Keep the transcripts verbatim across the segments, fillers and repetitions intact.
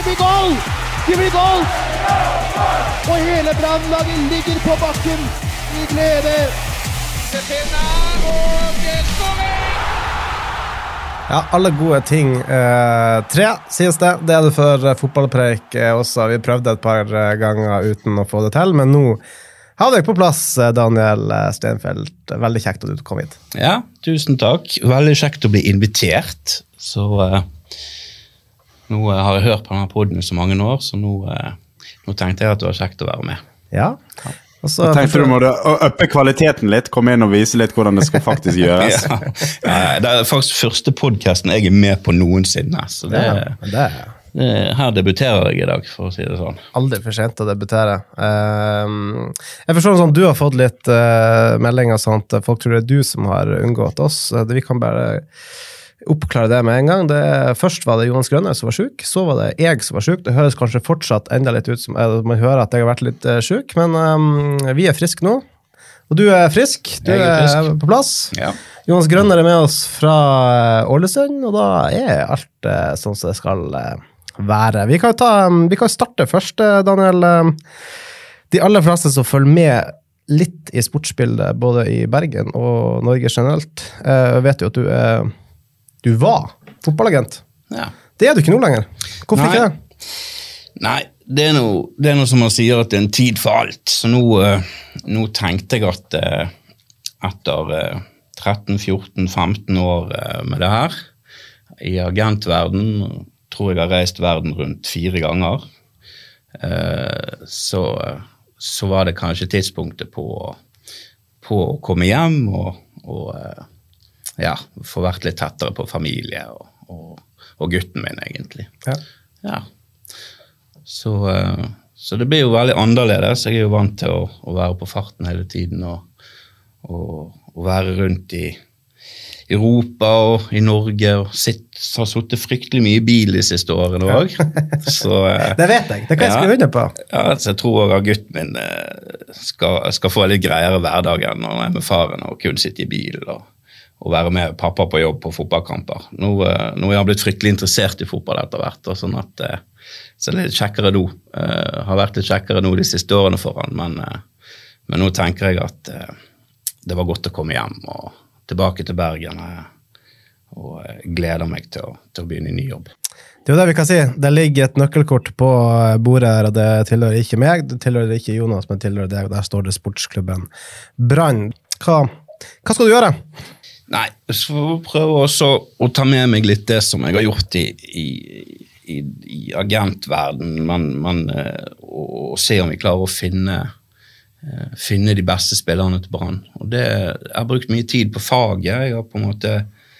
blir goal! Det blir goal! Og hele Brann-laget ligger på bakken i glede. Ja, alle gode ting. Eh, tre, sies det. Det er det for fotballpreik også. Vi prøvde et par ganger uten å få det til, men nå har dere på plass, Daniel Stenfeldt. Veldig kjekt at du kom hit. Ja, tusen takk. Veldig kjekt å bli invitert. Så uh, nå uh, har jeg hørt på denne podden i så mange år, så nå, uh, nå tenkte jeg at det var kjekt å være med. Ja. Og så tenkte du må du øppe kvaliteten litt, komme inn og vise litt hvordan det skal faktisk gjøres. ja. Ja, det er faktisk første podcasten jeg er med på noensinne, så det, ja, det, det, her debuterer jeg i dag, for å si det sånn. Aldri for sent å debutere. Uh, jeg forstår sånn, du har fått litt uh, meldinger sånn at folk tror det er du som har unngått oss. Vi kan bare oppklare det med en gang. Det, først var det Jonas Grønner som var syk, så var det jeg som var syk. Det høres kanskje fortsatt enda litt ut som jeg, man hører at jeg har vært litt uh, syk, men um, vi er friske nå. Og du er frisk, du er, frisk. er på plass. Ja. Jonas Grønner er med oss fra Ålesund, og da er alt uh, sånn som det skal uh, være. Vi kan, ta, um, vi kan starte først, Daniel. Um, de aller fleste som følger med litt i sportsbildet, både i Bergen og Norge generelt, uh, vet jo at du er Du var fotballagent. Ja. Det er du ikke nå lenger. Hvorfor Nei. ikke det? Nei, det er, noe, det er noe som man sier at det er en tid for alt. Så nå, uh, nå tenkte jeg at uh, etter uh, tretten, fjorten, femten år uh, med det her, i agentverden, tror jeg har reist verden rundt fire ganger, uh, så, uh, så var det kanskje tidspunktet på, på å komme hjem og, og uh, ja, få vært litt tettere på familie og, og, og gutten min, egentlig. Ja. Ja. Så, uh, så det blir jo veldig annerledes. Jeg er jo vant til å, å være på farten hele tiden og, og, og være rundt i Europa og i Norge og sitt, har suttet fryktelig mye i bil de siste årene også. Så, uh, det vet jeg, det kan jeg ja, skrive under på. Ja, så jeg tror også at gutten min uh, skal, skal få litt greiere hverdagen når jeg er med faren og kun sitte i bil og og være med pappa på jobb på fotballkamper. Nå, nå er jeg blitt fryktelig interessert i fotball etter hvert, og sånn at så det er litt kjekkere nå. Uh, har vært litt kjekkere nå de siste årene for han, men, uh, men nå tenker jeg at uh, det var godt å komme hjem og tilbake til Bergen, uh, og uh, gleder meg til å, til å begynne i ny jobb. Det er jo det vi kan si. Det ligger et nøkkelkort på bordet her, og det tilhører ikke meg, det tilhører ikke Jonas, men tilhører deg, og der står det sportsklubben Brann. Hva, hva skal du gjøre? Nei, så prøve også å ta med meg litt det som jeg har gjort i, i, i, i agentverden, men, men og, og se om vi klarer å finne, finne de beste spillerne til Brann. Og det, jeg har brukt mye tid på faget. Jeg har på en måte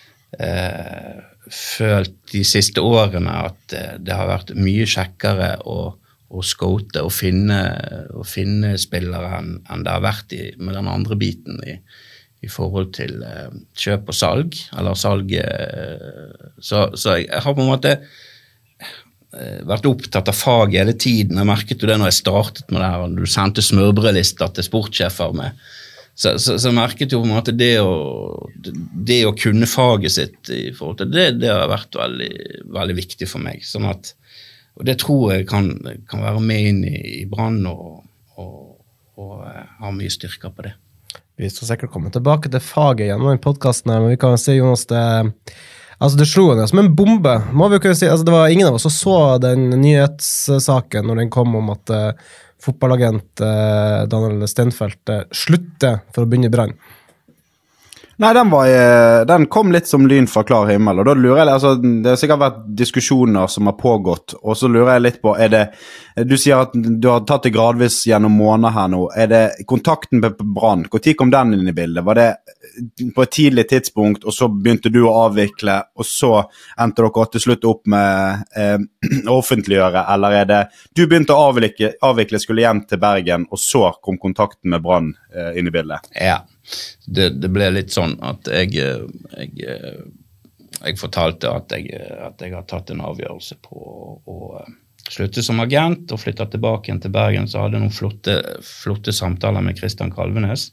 eh, følt de siste årene at det har vært mye kjekkere å, å scoute og finne, og finne spillere enn, enn det har vært i, med den andre biten i i forhold til uh, kjøp og salg, eller salg, uh, så, så jeg, jeg har på en måte uh, vært opptatt av fag hele tiden. Jeg merket jo det når jeg startet med det her, og du sendte smørbrødlister til sportssjefer med, så, så, så merket jo på en måte det å, det å kunne faget sitt i forhold til det, det har vært veldig, veldig viktig for meg, sånn at, og det tror jeg kan, kan være med inn i, i Brann og, og, og uh, ha mye styrker på det. Vi skal sikkert komme tilbake til faget gjennom den podcasten her, men vi kan si, Jonas, det, altså det slo henne som en bombe, må vi jo kunne si. Altså det var ingen av oss som så den nyhetssaken når den kom om at uh, fotballagent uh, Daniel Stenfeldt uh, slutter for å begynne i Brann. Nei, den, var, den kom litt som lyn fra klar himmel, og da lurer jeg, altså, det har sikkert vært diskusjoner som har pågått, og så lurer jeg litt på, er det, du sier at du har tatt det gradvis gjennom måneder her nå, er det kontakten med Brann, hvor tid kom den inn i bildet? Var det på et tidlig tidspunkt, og så begynte du å avvikle, og så endte dere til slutt opp med eh, å offentliggjøre, eller er det, du begynte å avvikle, avvikle skulle hjem til Bergen, og så kom kontakten med Brann eh, inn i bildet? Ja. Det, det ble litt sånn at jeg, jeg, jeg fortalte at jeg, at jeg har tatt en avgjørelse på å slutte som agent og flytte tilbake igjen til Bergen, så hadde jeg noen flotte, flotte samtaler med Kristian Kalvenes.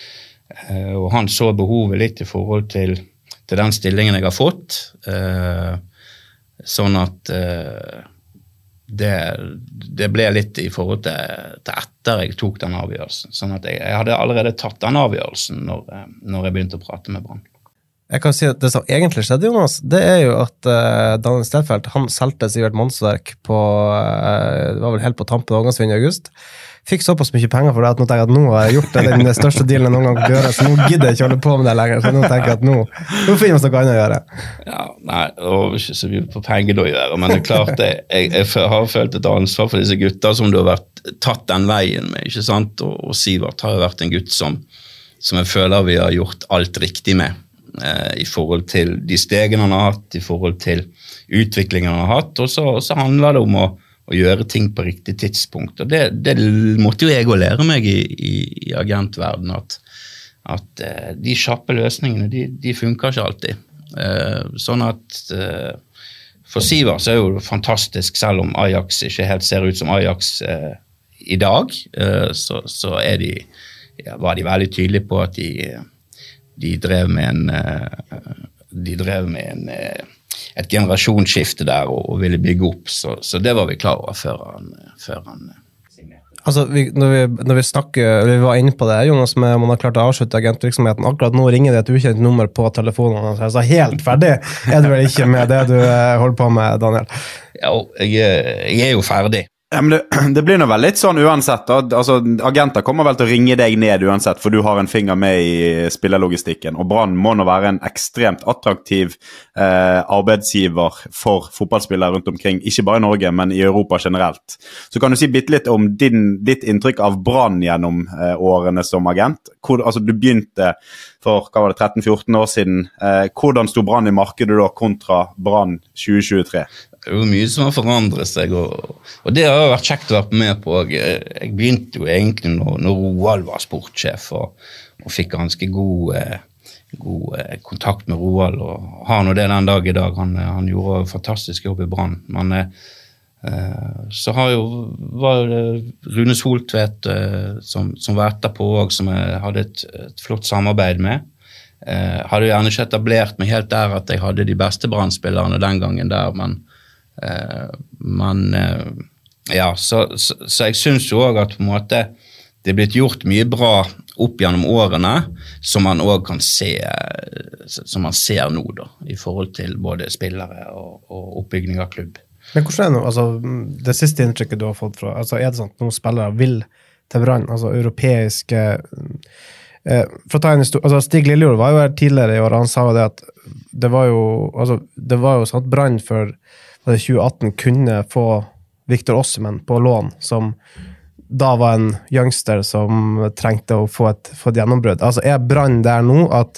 Og han så behovet litt i forhold til, til den stillingen jeg har fått. Sånn at det, det ble litt i forhold til, til etter jeg tok den avgjørelsen. Sånn at jeg, jeg hadde allerede tatt den avgjørelsen når, når jeg begynte å prate med Brann. Jeg kan si at det som egentlig skjedde, Jonas, det er jo at uh, Daniel Stenfeldt, han selte Sivert Mannsverk på, uh, det var vel helt på tampen av overgangsvinduet i august, fikk såpass mye penger for det at nå tenker jeg at nå har jeg gjort det, den største dealen jeg noen gang kan gjøre, så nå gidder jeg ikke holde på med det lenger, så nå tenker jeg at nå, nå finnes det noe annet å gjøre. Ja, nei, det var ikke så mye på penger å gjøre, men det er klart, jeg, jeg, jeg har følt et ansvar for disse gutter som du har vært tatt den veien med, ikke sant? Og, og Sivert har jo vært en gutt som, som jeg føler vi har gjort alt riktig med. I forhold til de stegene han har hatt, i forhold til utviklingen han har hatt, og så, så handler det om å, å gjøre ting på riktig tidspunkt. Og det, det måtte jo jeg å lære meg i, i, i agentverdenen, at, at uh, de kjappe løsningene, de, de funker ikke alltid. Uh, sånn at uh, for Sivert så er det jo fantastisk, selv om Ajax ikke helt ser ut som Ajax uh, i dag, uh, så, så er de, ja, var de veldig tydelige på at de De drev med en, de drev med en, et generasjonsskifte der og, og ville bygge opp, så, så det var vi klar over før han, før han signerte. Altså, vi, når, vi, når vi snakker, vi var inne på det, Jonas, med om man har klart å avslutte agentvirksomheten, akkurat nå ringer det et ukjent nummer på telefonen, altså helt ferdig er du vel ikke med det du holder på med, Daniel? Ja, jeg, jeg er jo ferdig. Ja, men det, det blir nå vel litt sånn uansett da. Altså, agenter kommer vel til å ringe deg ned uansett, for du har en finger med i spillerlogistikken, og Brann må nå være en ekstremt attraktiv eh, arbeidsgiver for fotballspillere rundt omkring, ikke bare i Norge, men i Europa generelt. Så kan du si bitte litt om din, ditt inntrykk av Brann gjennom eh, årene som agent. Hvor, altså, du begynte for, hva var det, tretten fjorten år siden. Eh, hvordan stod Brann i markedet da kontra Brann tjue tjuetre? Det er jo mye som har forandret seg, og, og det har jo vært kjekt å være med på. Jeg, jeg begynte jo egentlig når, når Roald var sportssjef, og, og fikk ganske god, eh, god eh, kontakt med Roald, og har nå det den dag i dag. Han, han gjorde en fantastisk jobb i Brann. Men eh, så har jo, var det Rune Soltvedt eh, som, som var etterpå også, som jeg hadde et, et flott samarbeid med. Eh, hadde jo gjerne ikke etablert meg helt der at jeg hadde de beste Brann-spillerne den gangen der, men Uh, men uh, ja, så, så, så jeg synes jo også at på en måte det er blitt gjort mye bra opp gjennom årene som man også kan se uh, som man ser nå da, i forhold til både spillere og, og oppbygging av klubb. Men hvordan er det nå, altså det siste inntrykket du har fått fra, altså er det sånn at noen spillere vil til Brann, altså europeiske uh, for å ta en historie, altså Stig Lillejord var jo her tidligere i år, han sa jo det at det var jo, altså, det var jo sånn at Brann for i tjue atten kunne få Victor Osimhen på lån, som da var en youngster som trengte å få et, få et gjennombrud. Altså er Brann der nå at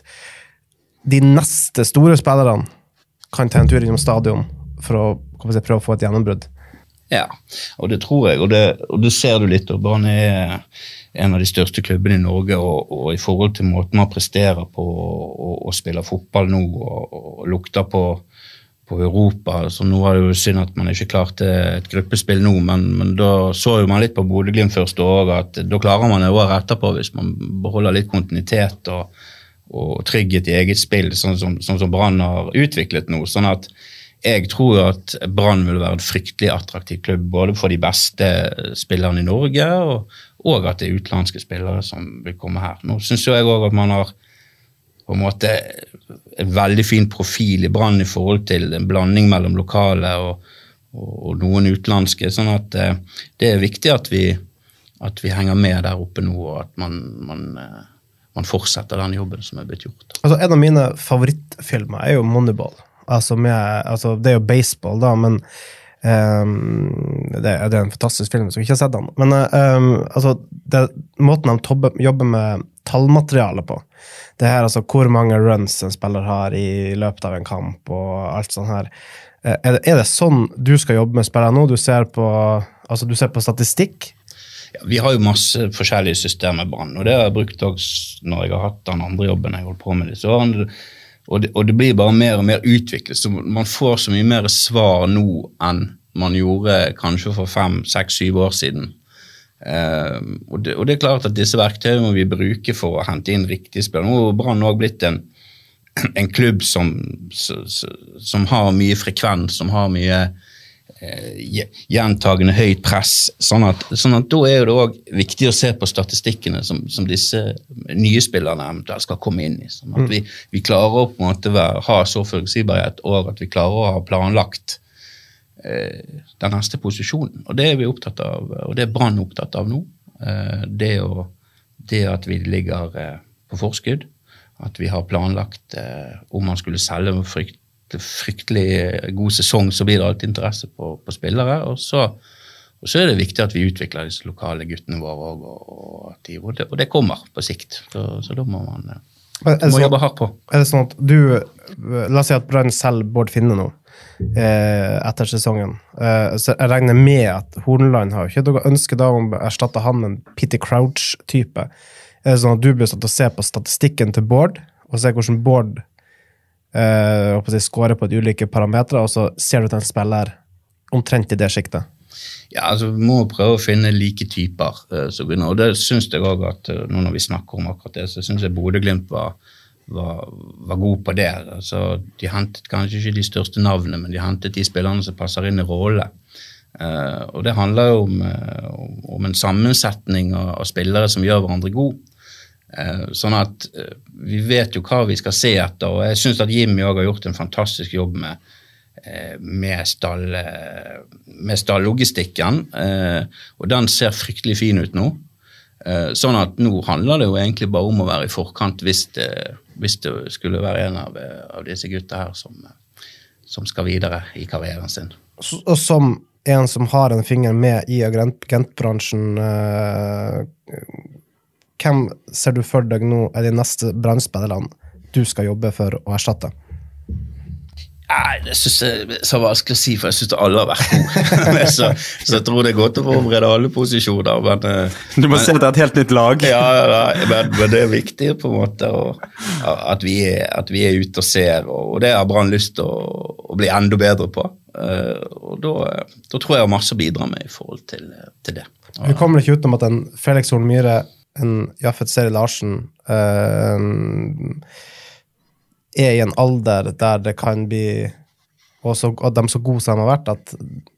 de neste store spillerne kan ta en tur innom stadion for å si, prøve å få et gjennombrud? Ja, og det tror jeg, og det, og det ser du litt, og Brann er en av de største klubbene i Norge, og, og i forhold til måten man presterer på og, og spiller fotball nå, og, og lukter på på Europa, så nå var det jo synd at man ikke klarte et gruppespill nå, men, men da så jo man litt på Bodø/Glimt første år, at da klarer man det året etterpå hvis man beholder litt kontinuitet og, og trygghet i eget spill, sånn som, sånn som Brann har utviklet nå, sånn at jeg tror at Brann vil være en fryktelig attraktiv klubb, både for de beste spillerne i Norge, og, og at det er utenlandske spillere som vil komme her. Nå synes jeg også at man har på en måte en veldig fin profil i Brann i forhold til en blanding mellom lokale og, og, og noen utenlandske, sånn at eh, det er viktig at vi, at vi henger med der oppe nå, og at man, man, eh, man fortsetter den jobben som er blitt gjort. Altså, en av mine favorittfilmer er jo Moneyball. Altså, med, altså det er jo baseball da, men um, det, er, det er en fantastisk film, så jeg ikke har sett den. Men um, altså, det, måten de tobbe, jobber med tallmateriale på, det her, altså hvor mange runs en spiller har i løpet av en kamp og alt sånt her. Er det, er det sånn du skal jobbe med spillere nå? Du ser på, altså du ser på statistikk? Ja, vi har jo masse forskjellige systemer i Brann, og det har jeg brukt også når jeg har hatt den andre jobben jeg holdt på med disse årene, og det, og det blir bare mer og mer utviklet, så man får så mye mer svar nå enn man gjorde kanskje for fem, seks, syv år siden. Uh, og, det, og det er klart at disse verktøyene må vi bruke for å hente inn riktige spillere. Nå har Brann også blitt en, en klubb som, som har mye frekvens, som har mye eh, gjentagende høyt press, sånn at, sånn at da er det også viktig å se på statistikkene som, som disse nye spillerne eventuelt skal komme inn i, sånn at vi, vi klarer å på en måte være, ha så forutsigbarhet og at vi klarer å ha planlagt eh, den neste posisjonen, og det er vi opptatt av, og det er Brann opptatt av nå, eh, det, å, det at vi ligger eh, på forskudd, at vi har planlagt eh, om man skulle selge med frykt fryktelig god sesong, så blir det alltid interesse på, på spillere, og så, og så er det viktig at vi utvikler disse lokale guttene våre, og, og, at de, og, det, og det kommer på sikt, så, så da må man må sånn, jobbe hardt på. Er det sånn at du, la oss si at Brann selger Bård Finne nå, eh, etter sesongen, eh, så jeg regner med at Horneland har jo ikke noe ønske da om å erstatte han med en Peter Crouch-type. Er det sånn at du blir satt å se på statistikken til Bård, og se hvordan Bård Uh, og skåre på de ulike parametre, og så ser du til en spiller omtrent i det skiktet? Ja, altså vi må prøve å finne like typer, uh, så, og det synes jeg også at uh, nå når vi snakker om akkurat det, så synes jeg Bodø/Glimt var, var, var god på det. Altså, de hentet kanskje ikke de største navnene, men de hentet de spillerne som passer inn i rolle. Uh, og det handler jo om, uh, om en sammensetning av, av spillere som gjør hverandre god. Uh, sånn at uh, vi vet jo hva vi skal se etter, og jeg synes at Jimmy også har gjort en fantastisk jobb med, uh, med, stall, uh, med stallogistikken, uh, og den ser fryktelig fin ut nå. Uh, sånn at nå handler det jo egentlig bare om å være i forkant hvis det, hvis det skulle være en av, av disse gutta her som, som skal videre i karrieren sin. Så, og som en som har en finger med i agentbransjen, uh, hvem ser du for deg nå er de neste Brann-spillerne du skal jobbe for å erstatte? Nei, det synes jeg er så vanskelig å si, for jeg synes alle har vært gode. så, så jeg tror det er godt å forberede alle posisjoner. Men, du må men, se etter et helt nytt lag. ja, ja men, men det er viktig på en måte og, at, vi er, at vi er ute og ser, og det har Brann lyst til å, å bli enda bedre på. Og da, da tror jeg har masse å bidra med i forhold til, til det. Og, vi kommer ikke utenom at en Felix Horn Myhre, en Jaffet Seri Larsen uh, er i en alder der det kan bli og, så, og de så gode som de har vært, at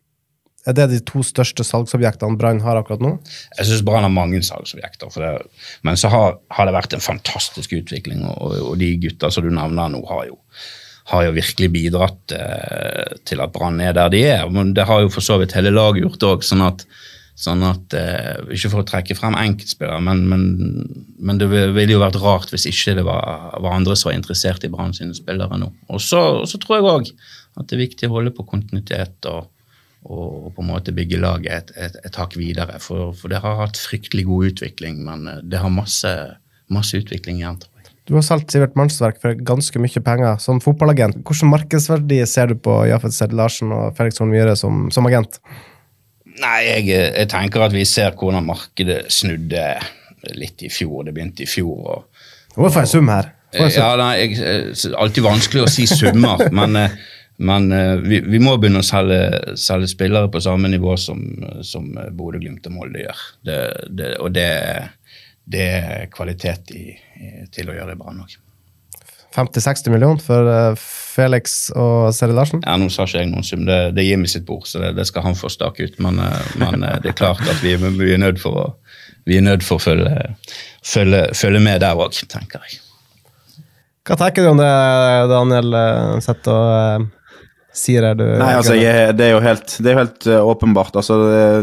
er det de to største salgsobjektene Brann har akkurat nå? Jeg synes Brann har mange salgsobjekter, for det, men så har, har det vært en fantastisk utvikling, og, og de gutter som du nevner nå har jo, har jo virkelig bidratt eh, til at Brann er der de er, men det har jo for så vidt hele laget gjort også, sånn at sånn at, eh, ikke for å trekke frem enkeltspillere, men, men, men det ville jo vært rart hvis ikke det var, var andre som var interessert i Brann sine spillere nå. Og så, og så tror jeg også at det er viktig å holde på kontinuitet og, og på en måte bygge laget et, et, et hakk videre, for, for det har hatt fryktelig god utvikling, men det har masse, masse utvikling igjen, tror jeg. Du har solgt Sivert Mannsverk for ganske mye penger som fotballagent. Hvordan markedsverdi ser du på Jaffet Seri Larsen og Felix Horn Myhre som, som agent? Nei, jeg, jeg tenker at vi ser hvordan markedet snudde litt i fjor, det begynte i fjor. Og, Hvorfor en sum her? En sum? Ja, nei, jeg, det er alltid vanskelig å si summer, men, men vi, vi må begynne å selge, selge spillere på samme nivå som, som Bodø/Glimt og Molde gjør. Det, det, og det, det er kvalitet i, i, til å gjøre det bra nok. femti til seksti millioner for uh, Felix og Seri Larsen? Ja, nå sa ikke jeg noen sum. Det, det er Jimmy sitt bord, så det, det skal han få stake ut. Men, men det er klart at vi, vi er nødt for å, vi er nødt for å følge, følge, følge med der også, tenker jeg. Hva tenker du om det, Daniel? Sett og uh, sier det du... Nei, altså, jeg, det er jo helt, det er helt uh, åpenbart. Altså,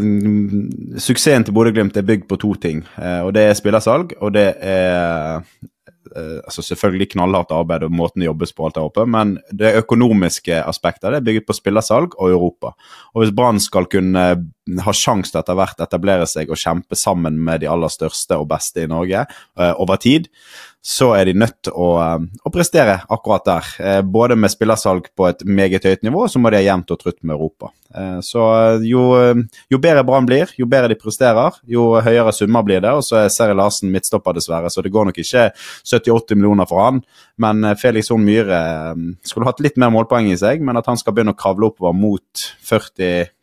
uh, suksessen til Bodø/Glimt er bygd på to ting, uh, og det er spillersalg, og det er... Uh, altså selvfølgelig knallhardt arbeid og måten det jobbes på alt der oppe, men det økonomiske aspektet det er bygget på spillersalg og Europa. Og hvis Brann skal kunne ha sjans til etter hvert etablere seg og kjempe sammen med de aller største og beste i Norge uh, over tid, så er de nødt til å, uh, å prestere akkurat der. Uh, både med spillersalg på et meget høyt nivå, så må de ha jevnt og trutt med Europa. Uh, så jo, jo bedre Brann blir, jo bedre de presterer, jo høyere summer blir det, og så er Seri Larsen midtstopper dessverre, så det går nok ikke sytti til åtti millioner for han, men Felix Horn Myhre skulle hatt litt mer målpoeng i seg, men at han skal begynne å kravle oppover mot førti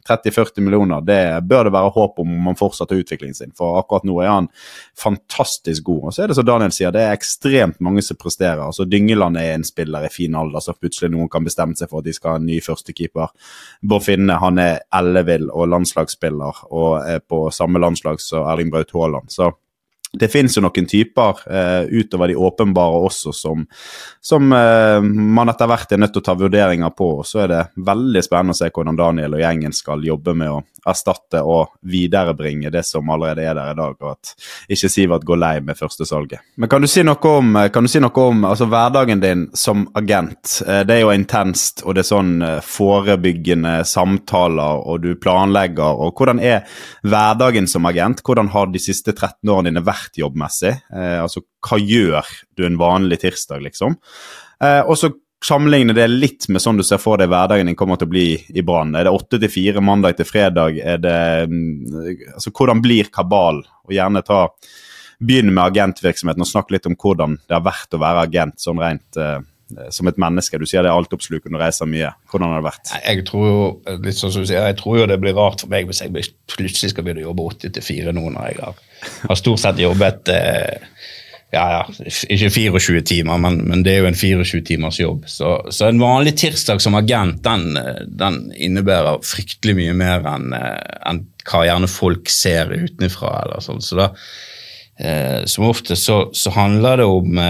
tretti til førti millioner, det bør det være håp om man fortsetter utviklingen sin, for akkurat nå er han fantastisk god. Og så er det som Daniel sier, det er ekstremt mange som presterer. Altså Dyngeland er en spiller i fin alder, så plutselig noen kan bestemme seg for at de skal ha en ny førstekeeper. Bård Finne, han er ellevill og landslagsspiller, og er på samme landslag som Erling Braut Haaland, så det finnes jo noen typer eh, utover de åpenbare også som, som eh, man etter hvert er nødt til å ta vurderinger på, og så er det veldig spennende å se hvordan Daniel og gjengen skal jobbe med å erstatte og viderebringe det som allerede er der i dag, og at ikke Sivert går lei med første salget. Men kan du si noe om, kan du si noe om altså, hverdagen din som agent? Eh, det er jo intenst, og det er sånn eh, forebyggende samtaler, og du planlegger, og hvordan er hverdagen som agent? Hvordan har de siste tretten årene dine vært jobbmessig, eh, altså hva gjør du en vanlig tirsdag liksom, eh, og så sammenligne det litt med sånn du ser for deg hverdagen din kommer til å bli i Brann. Er det åtte til fire mandag til fredag, er det, altså hvordan blir kabal, og gjerne ta, begynne med agentvirksomheten og snakke litt om hvordan det har vært å være agent, sånn rent eh, som et menneske. Du sier det er alt oppslukende og reiser mye. Hvordan har det vært? Jeg tror jo, litt sånn som du sier, jeg tror jo det blir rart for meg hvis jeg plutselig skal begynne å jobbe åtte til fire nå når jeg har, har stort sett jobbet eh, ja, ja, ikke tjuefire timer, men, men det er jo en tjuefire timers jobb. Så, så en vanlig tirsdag som agent, den, den innebærer fryktelig mye mer enn, enn hva gjerne folk ser utenfra. Eller sånn. Så da, eh, som ofte så, så handler det om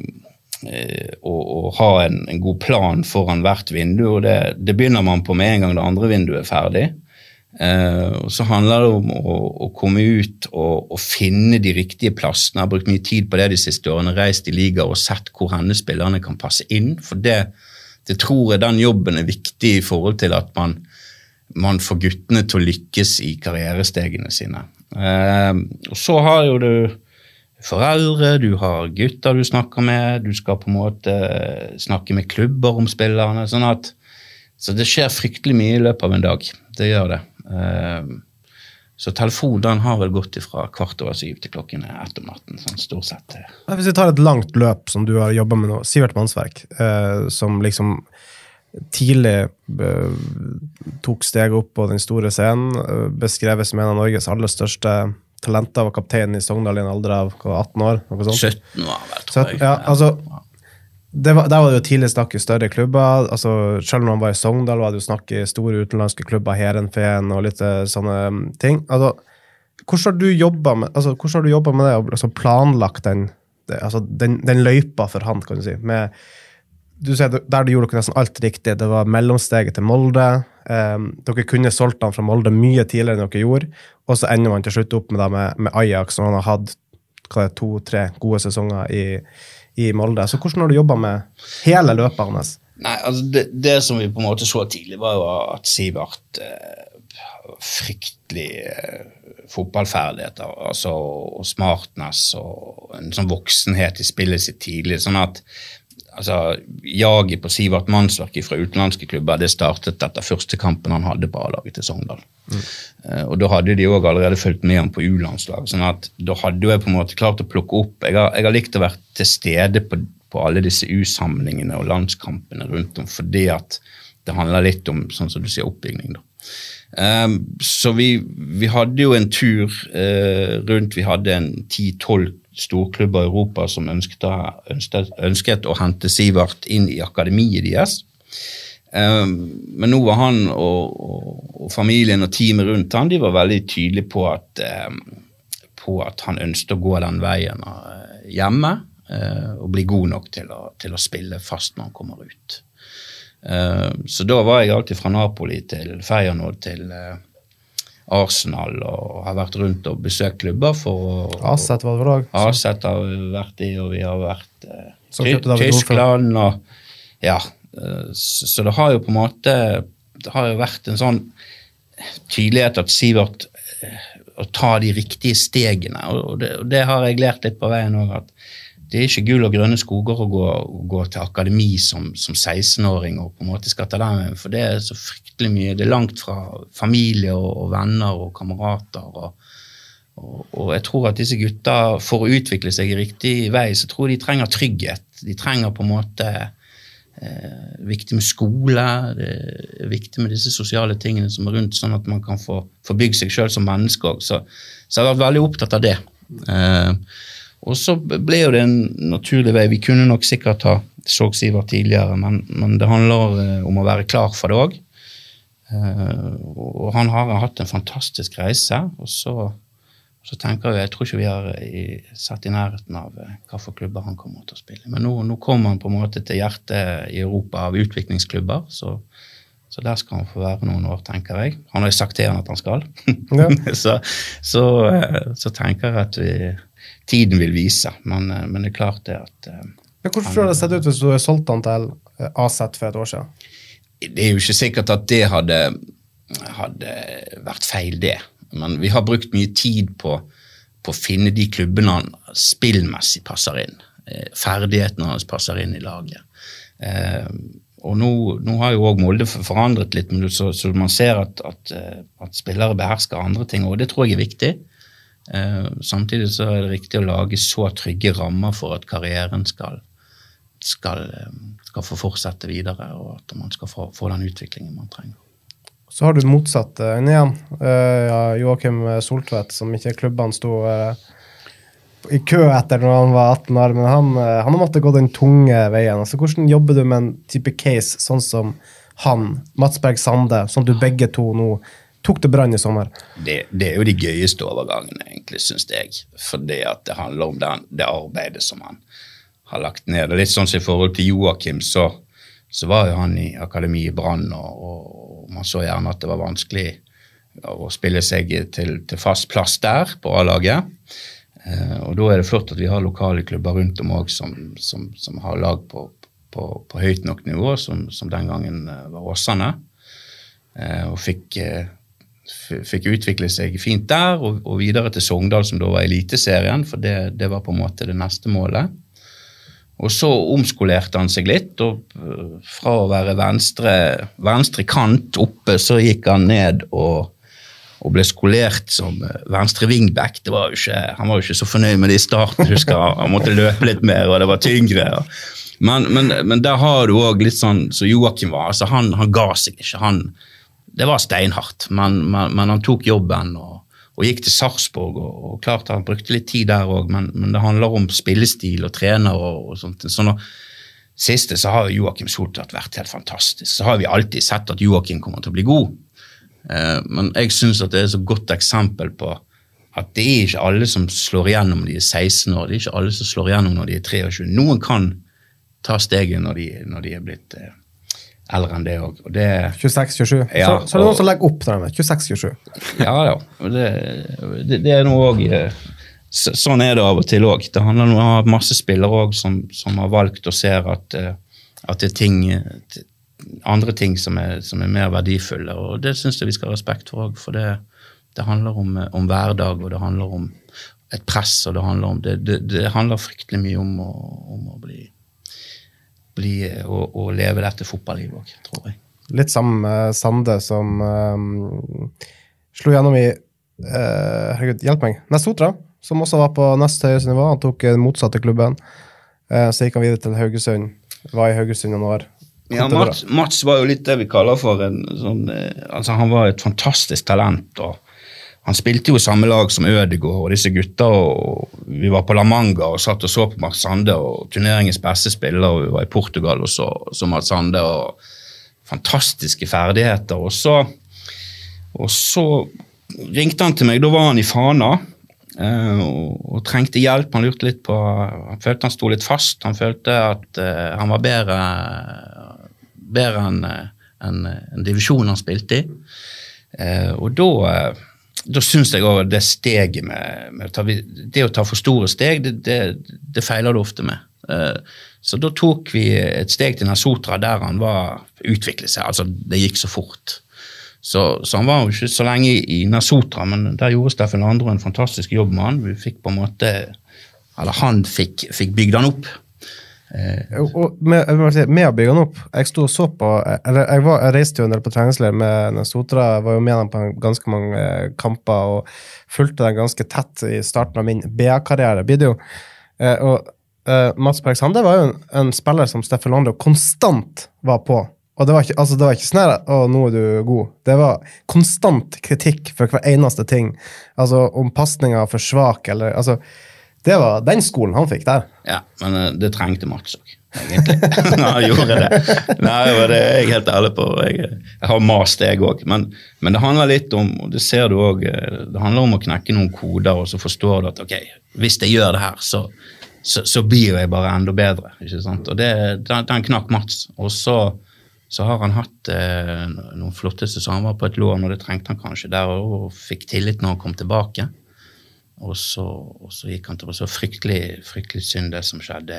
eh, å, å ha en, en god plan foran hvert vindu, og det, det begynner man på med en gang det andre vinduet er ferdig. Uh, og så handler det om å, å komme ut og, og finne de riktige plassene. Jeg har brukt mye tid på det de siste årene, reist i liga og sett hvor henne spillerne kan passe inn, for det, det tror jeg den jobben er viktig i forhold til at man, man får guttene til å lykkes i karrierestegene sine. Uh, og så har jo du foreldre, du har gutter du snakker med, du skal på en måte snakke med klubber om spillerne, sånn at så det skjer fryktelig mye i løpet av en dag, det gjør det. Så telefonen den har vel gått fra kvart over syv til klokken ett om natten, sånn stort sett. Hvis vi tar et langt løp som du har jobbet med nå, Sivert Mannsverk, som liksom tidlig tok steg opp på den store scenen, beskrevet som en av Norges aller største talenter, var kaptein i Sogndal i en alder av atten år, noe sånt. sytten år, vel, tror jeg. Ja, altså, det var, der var det jo tidlig snakk i større klubber, altså selv når man var i Sogndal var det jo snakk i store utenlandske klubber, Heerenveen og litt sånne ting. Altså, hvordan har du jobbet med, altså, hvordan har du jobbet med det, og altså, planlagt den, det, altså, den, den løypa for han, kan du si, med, du sier, der du gjorde nesten alt riktig, det var mellomsteget til Molde, eh, dere kunne solgt han fra Molde mye tidligere enn dere gjorde, og så ender man til slutt opp med det med, med Ajax, som han har hatt hva er, to, tre gode sesonger i i Molde. Så hvordan har du jobbet med hele løpet hans? Nei, altså det, det som vi på en måte så tidlig var jo at Sivert eh, fryktelig eh, fotballferdigheter, altså og smartness og en sånn voksenhet i spillet sitt tidlig, sånn at altså, jaget på Sivert Mannsverk fra utenlandske klubber, det startet etter første kampen han hadde på A-laget til Sogndal. Mm. Uh, og da hadde de også allerede følt med han på U-landslag, sånn at da hadde jeg på en måte klart å plukke opp. Jeg har, jeg har likt å være til stede på, på alle disse U-samlingene og landskampene rundt om, fordi at det handler litt om, sånn som du sier, oppbygging da. Um, så vi, vi hadde jo en tur uh, rundt, vi hadde en ti tolv storklubber i Europa som ønsket å, ønsket, ønsket å hente Sivert inn i akademiet deres. Um, men nå var han og, og, og familien og teamet rundt han, de var veldig tydelige på at, um, på at han ønsket å gå den veien uh, hjemme uh, og bli god nok til å, til å spille fast når han kommer ut. Uh, så da var jeg alltid fra Napoli til Feyenoord til uh, Arsenal og har vært rundt og besøkt klubber for Aset var det for dag. Aset har vi vært i, og vi har vært uh, Tyskland og ja, uh, så, så det har jo på en måte det har jo vært en sånn tydelighet at Sivert uh, å ta de riktige stegene, og, og, det, og det har jeg lært litt på veien også, at det er ikke gull og grønne skoger å gå, å gå til akademi som, som seksten-åring og på en måte skal ta den, for det er så fryktelig mye, det er langt fra familie og, og venner og kamerater, og, og, og jeg tror at disse gutter, for å utvikle seg i riktig vei, så tror de trenger trygghet, de trenger på en måte eh, viktig med skole, det er viktig med disse sosiale tingene som er rundt, sånn at man kan få, få bygge seg selv som menneske også. Så, så jeg har vært veldig opptatt av det. Eh, og så ble jo det en naturlig vei. Vi kunne nok sikkert ha så Siver tidligere, men, men det handler eh, om å være klar for det også. Eh, og han har hatt en fantastisk reise, og så Så tenker jeg, jeg tror ikke vi har i, sett i nærheten av hva for klubber han kommer til å spille. Men nå, nå kommer han på en måte til hjertet i Europa av utviklingsklubber, så, så der skal han få være noen år, tenker jeg. Han har jo sagt til han at han skal. Ja. så, så, så tenker jeg at vi, tiden vil vise, men, men det er klart det at... Men hvordan tror du det sett ut hvis du har solgt han til A Z for et år siden? Det er jo ikke sikkert at det hadde, hadde vært feil det. Men vi har brukt mye tid på, på å finne de klubbene han spillmessig passer inn. Ferdighetene hans passer inn i laget. Eh, og nå, nå har jo også Molde forandret litt, men så, så man ser at, at, at spillere behersker andre ting, og det tror jeg er viktig. Eh, samtidig så er det riktig å lage så trygge rammer for at karrieren skal, skal, skal få fortsette videre, og at man skal få, få den utviklingen man trenger. Så har du motsatt enn uh, igjen. Uh, ja, Joakim Soltvedt, som ikke klubbene stod uh, i kø etter når han var atten år, men han, uh, han har måttet gå den tunge veien. Altså, hvordan jobber du med en type case sånn som han, Mats Berg Sande, som du begge to nå tok til brann i sommer? Det, det er jo de gøyeste overgangene, egentlig, synes jeg. For det at det handler om den, det arbeidet som han har lagt ned. Og litt sånn som i forhold til Joakim, så så var jo han i akademi i Brann, og, og man så gjerne at det var vanskelig å spille seg til, til fast plass der på A-laget. Eh, og da er det flott at vi har lokale klubber rundt om også, som, som, som har lag på, på, på høyt nok nivå, som, som den gangen var Åsane. Eh, og fikk, f- fikk utvikle seg fint der, og, og videre til Sogndal, som da var eliteserien, for det, det var på en måte det neste målet. Og så omskolerte han seg litt, og fra å være venstre, venstre kant oppe, så gikk han ned og, og ble skolert som venstre wingback. Det var jo ikke, han var jo ikke så fornøyd med det i starten, husker jeg. Han måtte løpe litt mer, og det var tyngre. Men, men, men der har du også litt sånn, så Joakim var, altså han, han ga seg ikke. Han, det var steinhardt, men, men, men han tok jobben, og og gikk til Sarpsborg, og, og klart han brukte litt tid der også, men, men det handler om spillestil og trener og, og sånt. Så nå, siste så har Joakim Soltvedt vært helt fantastisk. Så har vi alltid sett at Joakim kommer til å bli god. Eh, men jeg synes at det er så godt eksempel på at det er ikke alle som slår igjennom når de er seksten år, det er ikke alle som slår igjennom når de er treogtjue. Noen kan ta steget når de, når de er blitt eh, eldre enn det også. Og det, tjueseks tjuesju. Ja, så, så er det noen som legger opp der med tjueseks tjuesju. Ja, ja. Det, det, det er noe også, så, sånn er det av og til også. Det handler om å ha masse spillere også som, som har valgt og ser at, at det er ting, andre ting som er, som er mer verdifulle, og det synes jeg vi skal ha respekt for også, for det, det handler om, om hverdag, og det handler om et press, og det handler om, det, det, det handler fryktelig mye om å, om å bli bli og, og leve dette fotballivet også, tror jeg. Litt sammen med Sande som um, slo gjennom i uh, herregud, hjelp meg, Nesotra, som også var på nest høyeste nivå. Han tok den motsatte klubben, uh, så gikk han videre til Haugesund, var i Haugesund noen år. Ja, Mats, Mats var jo litt det vi kaller for en sånn, altså han var et fantastisk talent, og han spilte jo i samme lag som Ødegård og disse gutta, og vi var på La Manga og satt og så på Mats Sande, og turneringens beste spiller, og vi var i Portugal og så, så Mats Sande, og fantastiske ferdigheter, og så, og så ringte han til meg, da var han i Fana, eh, og, og trengte hjelp, han lurte litt på, han følte han stod litt fast, han følte at eh, han var bedre, bedre enn en, en divisjon han spilte i, eh, og da da synes jeg også det steget med, med å ta, det å ta for store steg, det, det, det feiler det ofte med. Så da tok vi et steg til Nesotra der han var utviklet seg, altså det gikk så fort. Så, så han var jo ikke så lenge i, i Nesotra, men der gjorde Steffen Landro en fantastisk jobb med han. Vi fikk på en måte, eller han fikk, fikk bygd han opp. Eh, og med, med å bygge han opp, jeg stod og så på, eller jeg, var, jeg reiste jo en del på treningsleir med Nesotra, jeg var jo med dem på ganske mange kamper og fulgte den ganske tett i starten av min B A-karriere, video. Eh, og uh, Mats Bergsander var jo en, en spiller som Steffen Landro konstant var på. Og det var ikke, altså det var ikke sånn her, å, nå er du god. Det var konstant kritikk for hver eneste ting. Altså, om passninger for svak, eller, altså, det var den skolen han fikk der. Ja, men uh, det trengte Mats også, egentlig. Nei, han gjorde det. Nei, det er jeg helt ærlig på. Jeg, jeg har mast det jeg også. Men, men det handler litt om, og det ser du også, det handler om å knekke noen koder, og så forstår du at, ok, hvis jeg gjør det her, så, så, så blir jeg bare enda bedre, ikke sant? Og det, den knakk Mats, og så så har han hatt eh, noen flotte sesonger. Han var på et lån, og det trengte han kanskje der, og fikk tillit når han kom tilbake. Og så, og så gikk han til, og så fryktelig, fryktelig synd det som skjedde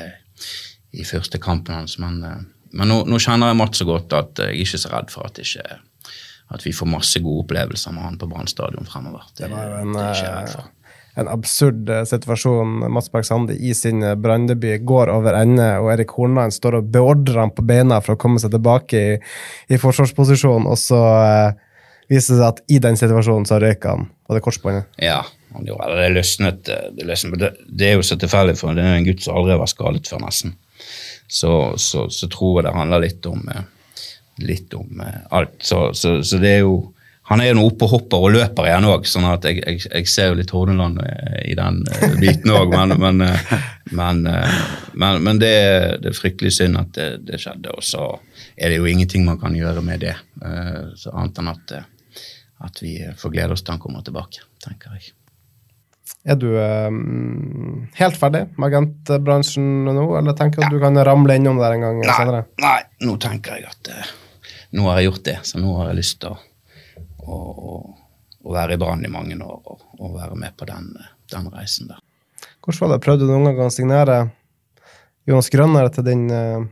i første kampen hans. Men, eh, men nå, nå kjenner jeg Mats så godt at jeg er ikke så redd for at, ikke, at vi får masse gode opplevelser med han på Brann stadion fremover. Det, det var jo en... det er ikke jeg redd for. En absurd situasjon. Mats Bergsander i sin Branndeby går over ende, og Erik Horneland står og beordrer han på beina for å komme seg tilbake i, i forsvarsposisjon, og så uh, viser det seg at i den situasjonen så røyker han på det korsbåndet. Ja, det, var, det løsnet. Det, løsnet. Det, det er jo så tilfeldig, for det er en gutt som aldri var skadet før nesten. Så, så, så tror jeg det handler litt om, litt om alt. Så, så, så det er jo han er jo nå oppe og hopper og løper igjen også, sånn at jeg, jeg, jeg ser jo litt Horneland i den biten også, men, men, men, men, men det, det er fryktelig synd at det, det skjedde, og så er det jo ingenting man kan gjøre med det, så annet enn at, at vi får glede oss til han kommer tilbake, tenker jeg. Er du um, helt ferdig med agentbransjen nå, eller tenker du at du kan ramle innom der en gang nei, senere? Nei, nå tenker jeg at uh, nå har jeg gjort det, så nå har jeg lyst til å Og, og, og være i Brann i mange år og, og være med på den, den reisen der. Hvordan var det? Prøvde du noen gang å signere Jonas Grønner til din uh,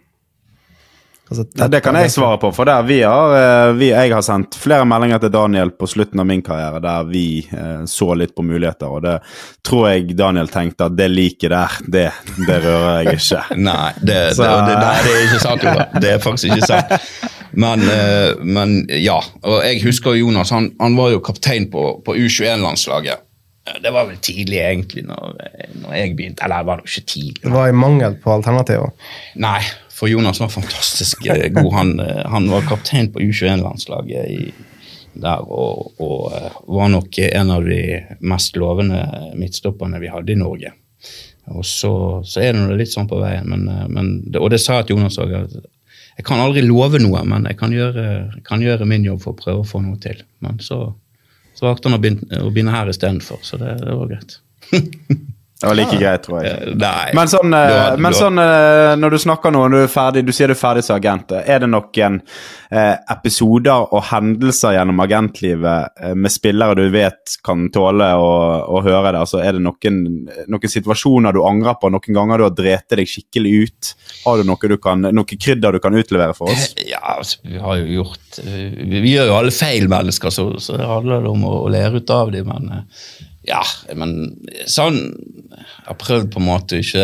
altså, ja, det kan jeg svare på, for der vi har vi, jeg har sendt flere meldinger til Daniel på slutten av min karriere der vi eh, så litt på muligheter, og det tror jeg Daniel tenkte at det like der, det, det rører jeg ikke. Nei, det, det, det, det, nei, det er ikke sant, Jonas. Det er faktisk ikke sant. Men, men ja, og jeg husker Jonas, han, han var jo kaptein på, på U tjueen-landslaget. Det var vel tidlig egentlig når, når jeg begynte, eller det var jo ikke tidlig. Det var i mangel på alternativer? Nei, for Jonas var fantastisk god. Han, han var kaptein på U tjueen-landslaget i, der, og, og var nok en av de mest lovende midtstopperne vi hadde i Norge. Og så, så er det litt sånn på veien, men, men, og det sa at Jonas også, at jeg kan aldri love noe, men jeg kan gjøre, kan gjøre min jobb for å prøve å få noe til. Men så, så valgte han å begynne, å begynne her i stedet for, så det, det var greit. Det var like greit, tror jeg. Nei. Men sånn, har, men sånn når du snakker nå, når du er ferdig, du sier du er ferdig som agent, er det noen eh, episoder og hendelser gjennom agentlivet eh, med spillere du vet kan tåle å, å høre det? Altså, er det noen, noen situasjoner du angrer på, noen ganger du har drept deg skikkelig ut? Har du noe, du kan, noe krydder du kan utlevere for oss? Ja, altså, vi har jo gjort, vi, vi gjør jo alle feil mennesker, så, så det handler om å, å lære ut av dem, men ja, men sånn, jeg har prøvd på en måte ikke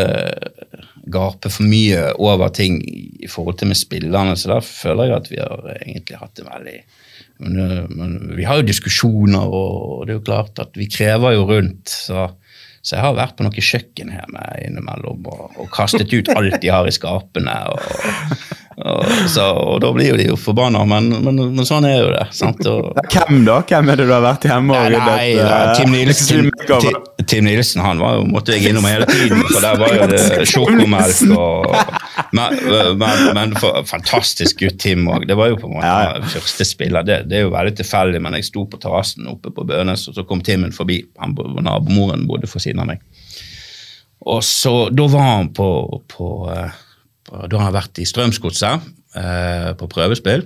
garpe for mye over ting i forhold til med spillerne, så da føler jeg at vi har egentlig hatt det veldig, men, men vi har jo diskusjoner, og det er jo klart at vi krever jo rundt, så, så jeg har vært på noe kjøkken her med innimellom, og, og kastet ut alt de har i skapene, og, og, så, og da blir jo de jo forbannet, men, men, men sånn er jo det, sant? Og, hvem da? Hvem er det du har vært hjemme og ryddet? Nei, nei, Tim Nielsen, Tim, Tim Nielsen, han var jo, måtte jeg innom hele tiden, for der var jo det sjokomelk, og, men, men, men for, fantastisk gutt Tim også. Det var jo på en måte ja, ja. Første spiller, det, det er jo veldig tilfeldig, men jeg sto på terrassen oppe på Bønes, og så kom Timen forbi, han, nabomoren bodde for siden av meg. Og så, da var han på, på da han har vært i Strømsgodset eh, på prøvespill,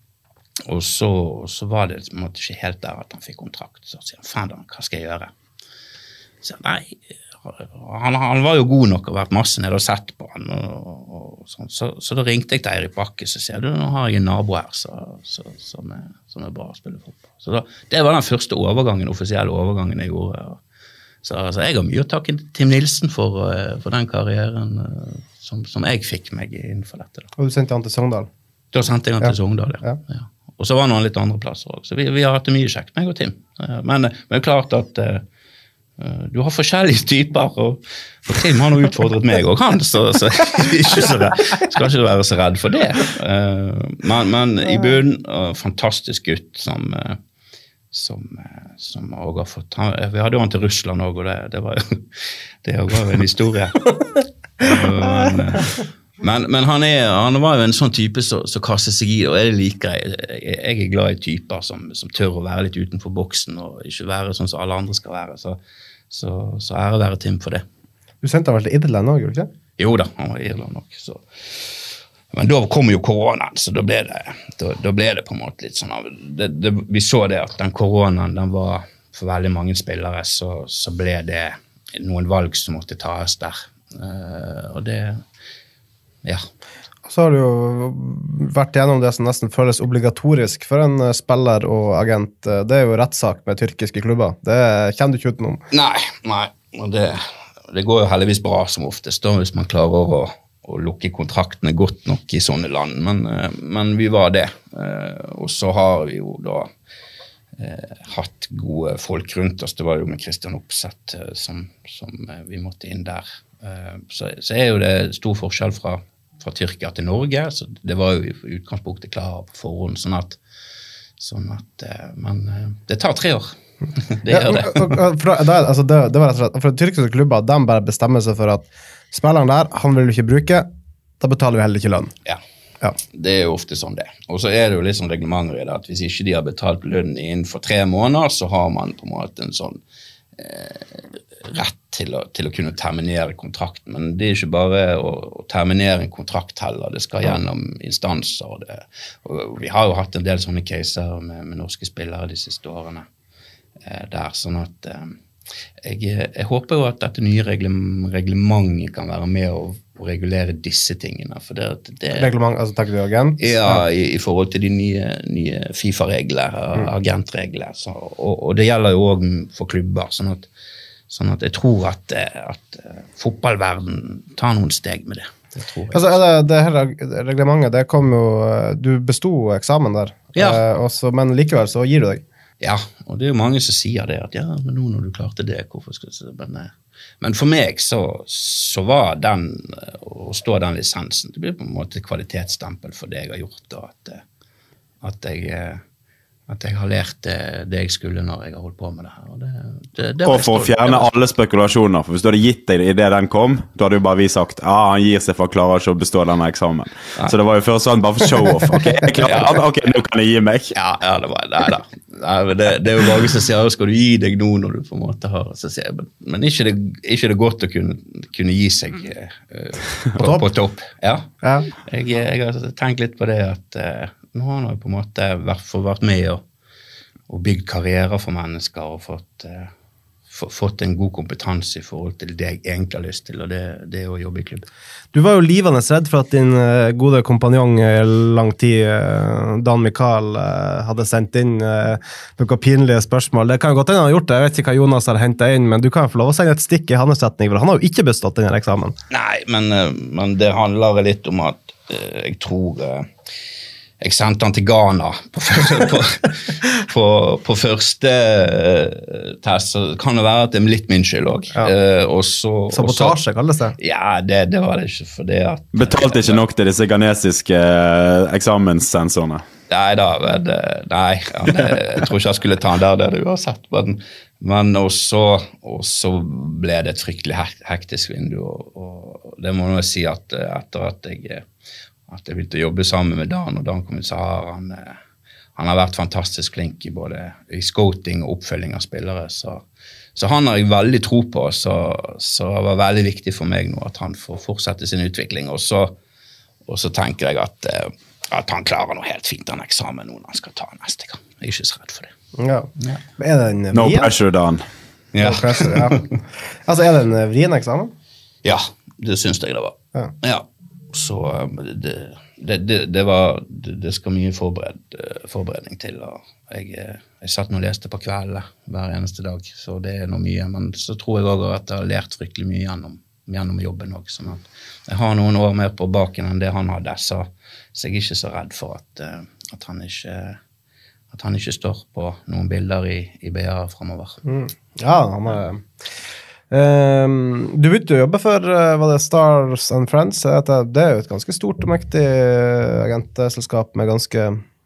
og så, så var det måtte ikke helt der at han fikk kontrakt. Så sier han, faen da, hva skal jeg gjøre? Så nei, han, han var jo god nok og vært masse nede og sett på han, og, og sånn. Så, så da ringte jeg til Eirik Bakke, så sier jeg, nå har jeg en nabo her så, så, som, er, som er bra å spille fotball. Så da, det var den første overgangen, offisielle overgangen jeg gjorde. Så altså, jeg har mye å takke Tim Nielsen for, for den karrieren, Som, som jeg fikk meg innenfor dette. Da. Og du sendte han til Sogndal? Da sendte jeg han ja. til Sogndal, ja. ja. ja. Og så var han litt andre plasser også. Så vi, vi har hatt det mye kjekt, meg og Tim. Men, men det er klart at uh, Du har forskjellige typer, og, og Tim har nå utfordret meg og han, så, så ikke så redd, skal ikke være så redd for det. Men, men i bunnen, fantastisk gutt som, som, som også har fått, han, vi hadde jo han til Russland også, og det, det var jo det var jo en historie. Men, men, men han, er, han var jo en sånn type som, som kastet seg i, og jeg liker, jeg, jeg er glad i typer som, som tør å være litt utenfor boksen, og ikke være sånn som alle andre skal være, så Så, så ære være Tim for det. Du sendte han vel til Irland også, gjorde du ikke? Jo da, han var i Irland nok. Så. Men da kom jo koronaen, så da ble det, da, da ble det på en måte litt sånn, det, det, vi så det at den koronaen, den var for veldig mange spillere, så, så ble det noen valg som måtte tas der. Uh, og det, ja. Så har du jo vært gjennom det som nesten føles obligatorisk for en spiller og agent. Det er jo rettssak med tyrkiske klubber. Det kjenner du ikke utenom. Nei, nei. Og det, det går jo heldigvis bra som oftest da, hvis man klarer å, å lukke kontraktene godt nok i sånne land. Men, men vi var det. Og så har vi jo da eh, hatt gode folk rundt oss. Det var jo med Christian Opseth som, som vi måtte inn der. Så, så er jo det stor forskjell fra fra Tyrkia til Norge, så det var jo i utgangspunktet klart på forhånd, sånn at, sånn at men det tar tre år. Det gjør det. Ja, for, det, altså det, det var rett og slett, for tyrkiske klubber, de bare bestemmer seg for at spilleren der, han vil du ikke bruke, da betaler vi heller ikke lønn. Ja, ja. Det er jo ofte sånn det. Og så er det jo liksom reglementer i det, at hvis ikke de har betalt lønn innenfor tre måneder, så har man på en måte en sånn eh, rett til å, til å kunne terminere kontrakten, men det er ikke bare å, å terminere en kontrakt heller, det skal gjennom instanser, og, det, og vi har jo hatt en del sånne caser med, med norske spillere de siste årene eh, der, sånn at eh, jeg, jeg håper jo at dette nye reglementet kan være med å, å regulere disse tingene, for det, det reglement, altså tenker du agent? Ja, i, i forhold til de nye, nye FIFA-regler, mm. agentregler, så, og, og det gjelder jo også for klubber, sånn at Sånn at jeg tror at, at fotballverden tar noen steg med det. Det tror jeg. Altså, er det, det her reglementet, det kom jo, du bestod eksamen der, ja. eh, også, men likevel så gir du deg. Ja, og det er jo mange som sier det, at ja, men nå når du klarte det, hvorfor skal du men, men for meg så, så var den, å stå den lisensen, det blir på en måte kvalitetsstempel for det jeg har gjort, og at, at jeg... at jeg har lært det, det jeg skulle når jeg har holdt på med det her. Og, det, det, det og for å fjerne alle spekulasjoner, for hvis du hadde gitt deg i det den kom, da hadde jo bare vi sagt, ja, ah, han gir seg for å klare ikke å bestå denne eksamen. Nei. Så det var jo først sånn, bare for show-off. Ok, jeg klarer, ja. Ok, nå kan jeg gi meg. Ja, ja det var det. Da. Nei, det, det er jo mange som sier, skal du gi deg nå når du på en måte har, så sier jeg, men, men ikke det, ikke det godt å kunne, kunne gi seg uh, på, på, på topp. Ja, ja. Jeg, jeg har tenkt litt på det at uh, nå har han på en måte vært, vært med og, og bygd karriere for mennesker og fått, uh, fått en god kompetanse i forhold til det jeg egentlig har lyst til, og det, det er å jobbe i klubb. Du var jo livende redd for at din uh, gode kompanjong i lang tid, uh, Dan Mikael, uh, hadde sendt inn uh, noen pinlige spørsmål. Det kan jo godt hende han har gjort det, jeg vet ikke hva Jonas har hentet inn, men du kan få lov å sende et stikk i hans retning, for han har jo ikke bestått denne eksamen. Nei, men, uh, men det handler litt om at uh, jeg tror... Uh, Jeg sendte han til Ghana på, på, på, på første uh, test, så kan det være at det er litt min skyld også. Ja. Uh, Sabotasje, kalles det? Ja, det, det var det ikke for det at... Betalte ikke nok til disse ghanesiske uh, eksamenssensorene? Nei da, det, nei, ja, det, jeg tror ikke jeg skulle ta han der, det du har sett, men, men også, også ble det et fryktelig hektisk vindu, og, og det må jeg si at etter at jeg... at jeg begynte å jobbe sammen med Dan, og Dan kom ut, så har han, han har vært fantastisk flink i både i scouting og oppfølging av spillere, så, så han har jeg veldig tro på, så, så det var veldig viktig for meg nå at han får fortsette sin utvikling, og så, og så tenker jeg at, at han klarer noe helt fint den eksamen nå når han skal ta neste gang. Jeg er ikke så redd for det. Ja. Ja. Er det en no pressure, Dan. Ja. No pressure, ja. Altså, er det en vrien eksamen? Ja, det synes jeg det var. Ja. Ja. Så det, det, det, det var det, det skal mye forbered, forberedning til, og jeg, jeg satt nå og leste på kvelden hver eneste dag, så det er noe mye, men så tror jeg også at jeg har lært fryktelig mye gjennom, gjennom jobben også, sånn at jeg har noen år mer på baken enn det han hadde, så, så jeg er ikke så redd for at, at han ikke at han ikke står på noen bilder i, i B A fremover. Mm. Ja, han er... Um, du begynte å jobbe for, uh, var det Stars and Friends? Det er jo et ganske stort og mektig agentselskap med ganske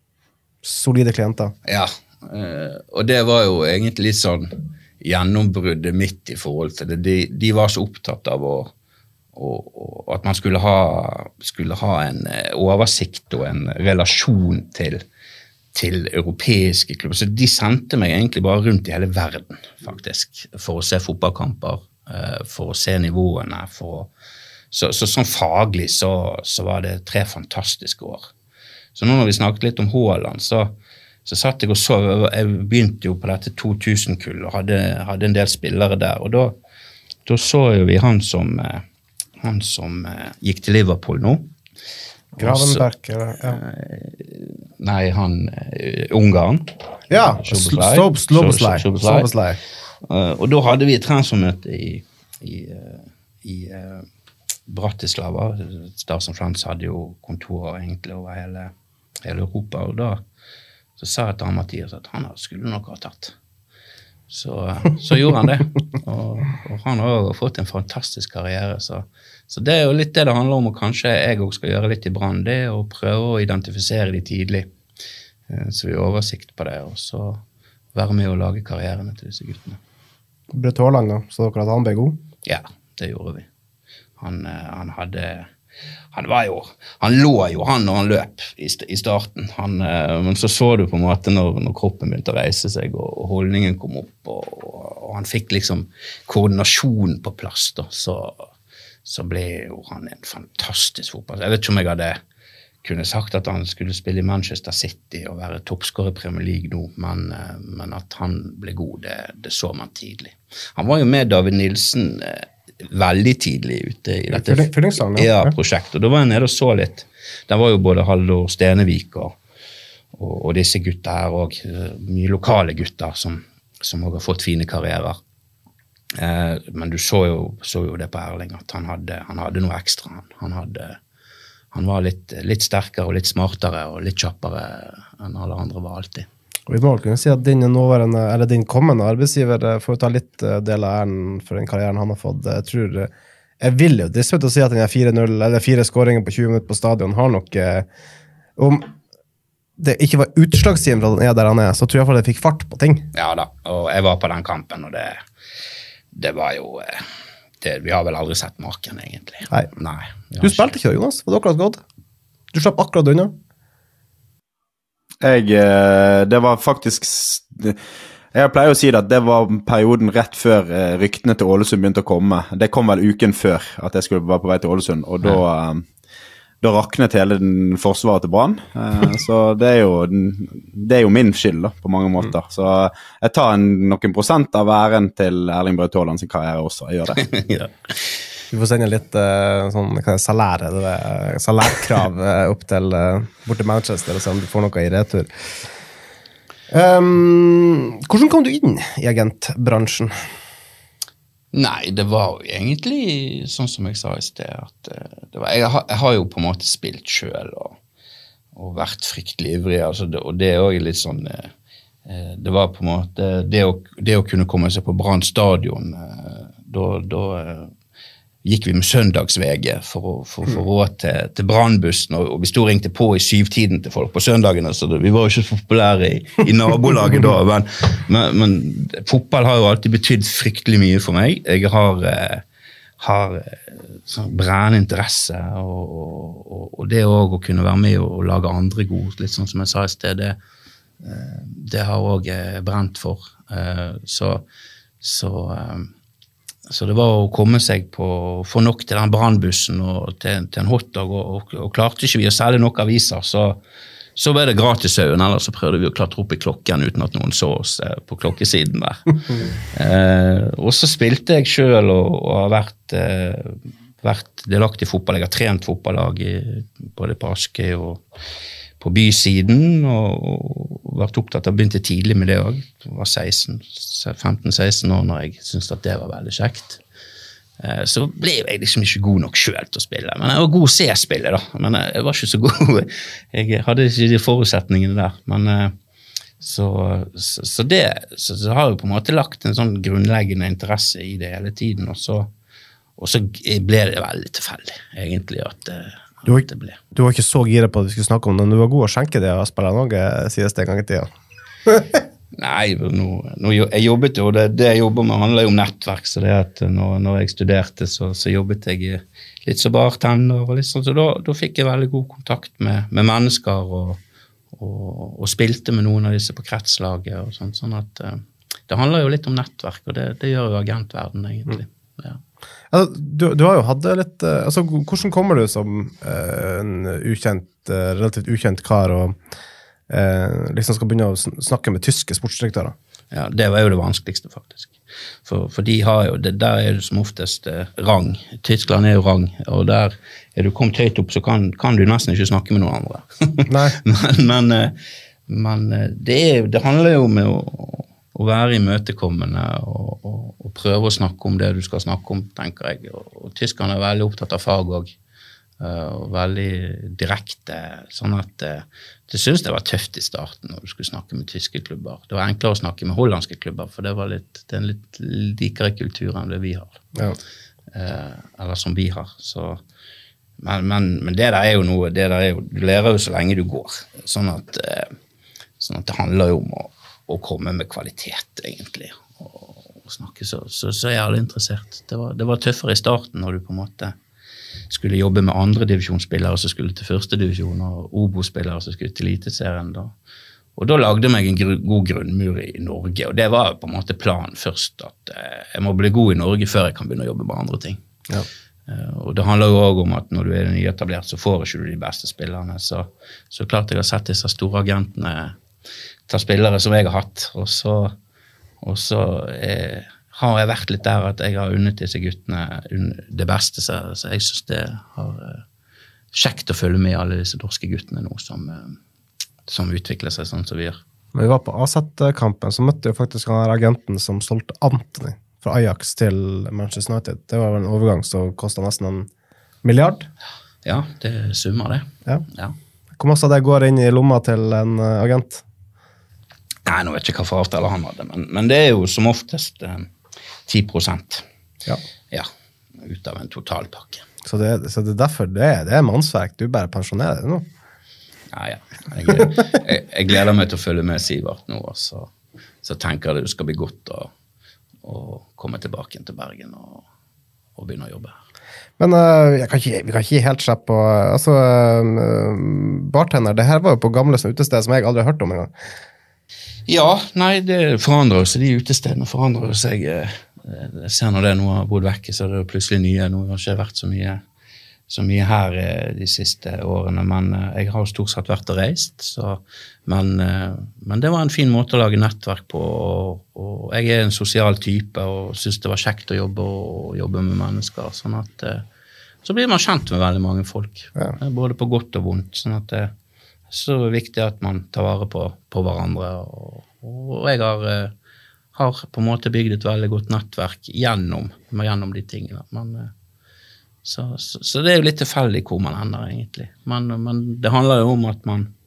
solide klienter. Ja, uh, og det var jo egentlig litt sånn gjennombruddet mitt i forhold til det. De, de var så opptatt av å Og, og at man skulle ha, skulle ha en oversikt og en relasjon til, til europeiske klubber. Så de sendte meg egentlig bare rundt i hele verden, faktisk, for å se fotballkamper, for å se nivåene. For å, så, så sånn faglig så, så var det tre fantastiske år. Så nå når vi snakket litt om Haaland, så, så satt jeg og så, jeg begynte jo på dette to tusen-kull og hadde, hadde en del spillere der, og da, da så jo vi han som... han som eh, gikk til Liverpool nå. Gravenberg, eller? Ja. Eh, nei, han eh, Ungarn. Ja, Sloboslai. Sloboslai. Uh, og da hadde vi et transfermøte i, i, uh, i uh, Bratislava. Stars and Friends hadde jo kontorer egentlig over hele, hele Europa, og da så sa jeg til han Mathias at han skulle nok ha tatt. Så, så gjorde han det, og, og han har jo fått en fantastisk karriere, så, så det er jo litt det det handler om, og kanskje jeg også skal gjøre litt i Brann, det å prøve å identifisere de tidlig, så vi har oversikt på det, og så være med å lage karrierene til disse guttene. Braut Haaland da, så dere at han ble god? Ja, det gjorde vi. Han, han hadde... Han var jo, han lå jo han når han løp i, i starten, han, men så så du på en måte når, når kroppen begynte å reise seg og, og holdningen kom opp, og, og, og han fikk liksom koordinasjon på plass da, så, så ble jo han en fantastisk fotball. Jeg vet ikke om jeg hadde kunne sagt at han skulle spille i Manchester City og være toppskårer i Premier League nå, men, men at han ble god, det, det så man tidlig. Han var jo med David Nilsen veldig tidlig ute i dette ja, prosjektet, og da var jeg nede og så litt. Der var jo både Haldor Stenevik og, og, og disse gutta her, og mye lokale gutter som, som også har fått fine karrierer. Eh, men du så jo, så jo det på Erling, at han hadde, han hadde noe ekstra. Han, han, hadde, han var litt, litt sterkere og litt smartere og litt kjappere enn alle andre var alltid. Og vi må kunne si at din nåværende, eller din kommende arbeidsgiver får ta litt del av æren for den karrieren han har fått. Jeg tror, jeg vil jo, det er søtt å si at den er fire null, eller fire skåringer på tjue minutter på stadion har nok, om det ikke var utslagsgivende for at han er der han er, så tror jeg for at jeg fikk fart på ting. Ja da, og jeg var på den kampen, og det, det var jo, det, vi har vel aldri sett maken egentlig. Nei. Nei du spilte ikke da, Jonas? Var det akkurat godt? Du slapp akkurat unna? Jeg, det var faktisk, jeg pleier å si det at det var perioden rett før ryktene til Ålesund begynte å komme. Det kom vel uken før at jeg skulle være på vei til Ålesund, og da, da raknet hele den forsvaret til Brann. Så det er, jo, det er jo min skyld da, på mange måter. Så jeg tar en, noen prosent av æren til Erling Braut Haaland sin karriere også, jeg gjør det. Ja. Vi får sende litt uh, sånn, hva er salær, det er, salærkrav uh, opp til uh, bort til Manchester, og se om du får noe i retur. Um, hvordan kom du inn i agentbransjen? Nei, det var jo egentlig sånn som jeg sa i sted, at uh, det var, jeg, har, jeg har jo på en måte spilt selv og, og vært fryktelig ivrig, altså det, og det er jo litt sånn... Uh, det var på en måte det å, det å kunne komme seg på Brann stadion, uh, da... da uh, gikk vi med søndags-V G for å få råd til, til brannbussen, og, og vi stod og ringte på i syvtiden til folk på søndagene, så det, vi var jo ikke så populære i, i nabolaget da, men, men, men fotball har jo alltid betydd fryktelig mye for meg. Jeg har, eh, har sånn brennende interesse, og, og, og det også å kunne være med og, og lage andre gode, litt sånn som jeg sa i sted, det, det har jeg også brent for. Så, så Så det var å komme seg på, få nok til den brannbussen og til, til en hotdog, og, og, og klarte ikke vi å selge nok aviser, så, så var det gratisøyen, eller så prøvde vi å klatre opp i klokken uten at noen så oss eh, på klokkesiden der. eh, og så spilte jeg selv og, og har vært, eh, vært delaktig i fotball. Jeg har trent fotballag i, både på Askøy og på bysiden, og, og vært opptatt av å begynne tidlig med det også. Jeg var seksten, femten seksten år når jeg syntes at det var veldig kjekt. Eh, så ble jeg liksom ikke god nok selv til å spille, men jeg var god å se spille da, men jeg var ikke så god. Jeg hadde ikke de forutsetningene der, men eh, Så, så, så det så, så har jeg på en måte lagt en sånn grunnleggende interesse i det hele tiden, og så, og så ble det veldig tilfeldig, egentlig, at, at du var, det ble. Du var ikke så gira på at vi skulle snakke om det, men du var god å skjenke det og spille noe, sies det en gang i tiden. Nei, nå, nå, jeg jobbet jo, det, det jeg jobber med handler jo om nettverk, så det at når, når jeg studerte, så, så jobbet jeg litt så bartender, og litt sånn, så da, da fikk jeg veldig god kontakt med, med mennesker, og, og, og spilte med noen av disse på kretslaget, og sånn, sånn at uh, det handler jo litt om nettverk, og det, det gjør jo agentverden egentlig. Mm. Ja. Altså, du, du har jo hatt det litt, uh, altså hvordan kommer du som uh, en ukjent, uh, relativt ukjent kar, og Eh, liksom skal begynne å snakke med tyske sportsdirektører? Ja, det var jo det vanskeligste faktisk. For, for de har jo, det, der er det som oftest eh, rang. Tyskland er jo rang, og der er du kommet høyt opp, så kan, kan du nesten ikke snakke med noen andre. Nei. men men, men det, er, det handler jo om å, å være imøtekommende og, og, og prøve å snakke om det du skal snakke om, tenker jeg. Og, og tyskerne er veldig opptatt av fag også. Uh, og veldig direkte, sånn at uh, det synes det var tøft i starten når du skulle snakke med tyske klubber. Det var enklere å snakke med hollandske klubber, for det var litt, det er en litt likere kultur enn det vi har. Ja. Uh, eller som vi har. Så, men, men, men det der er jo noe, det der er jo, du lærer jo så lenge du går. Sånn at, uh, sånn at det handler jo om å, å komme med kvalitet, egentlig. Og, og snakke, så, så, så er alle interessert. Det var, det var tøffere i starten når du på en måte skulle jobbe med andre divisjonsspillere som skulle til første divisjon, og Obo-spillere som skulle til eliteserien da. Og da lagde jeg meg en gru, god grunnmur i Norge, og det var på en måte planen først, at eh, jeg må bli god i Norge før jeg kan begynne å jobbe med andre ting. Ja. Eh, og det handler jo også om at når du er nyetablert, så får ikke du de beste spillerne, så, så klart jeg har sett disse store agentene ta spillere som jeg har hatt, og så, og så eh, har jeg vært litt der at jeg har unnet disse guttene det beste, så, så jeg synes det har uh, kjekt å følge med alle disse norske guttene nå som, uh, som utvikler seg sånn som vi gjør. Når vi var på A Z-kampen, så møtte jeg faktisk han agenten som solgte Antony fra Ajax til Manchester United. Det var en overgang som kostet nesten en milliard. Ja, det summer det. Ja. Ja. Hvor masse av det går inn i lomma til en uh, agent? Nei, nå vet jeg ikke hva for avtale han hadde, men, men det er jo som oftest uh, ti prosent. Ja. Ja, ut av en totalpakke. Så det, så det er derfor det er, det er mannsverk. Du bare pensjonerer det nå. Ja, ja. Jeg, jeg, jeg gleder meg til å følge med Sivert nå, og så, så tenker jeg det skal bli godt å, å komme tilbake til Bergen og, og begynne å jobbe her. Men uh, jeg kan ikke, vi kan ikke gi helt slipp på altså, uh, bartender, det her var jo på Gamlesen utested som jeg aldri har hørt om en gang. Ja, nei, det forandrer seg, de utestedene forandrer seg. Jeg ser når det nå har bodd vekke, så er det plutselig nye. Nå har ikke vært så mye, så mye her de siste årene, men jeg har stort sett vært og reist. Så, men, men det var en fin måte å lage nettverk på, og, og jeg er en sosial type, og synes det var kjekt å jobbe og jobbe med mennesker. Sånn at, så blir man kjent med veldig mange folk, ja. Både på godt og vondt. Sånn at det så er viktig at man tar vare på, på hverandre, og, og jeg har, har på en måte bygd et veldig godt nettverk gjennom, gjennom de tingene. Men, så, så, så det er jo litt tilfeldig hvor man ender egentlig. Men, men det handler jo om at man,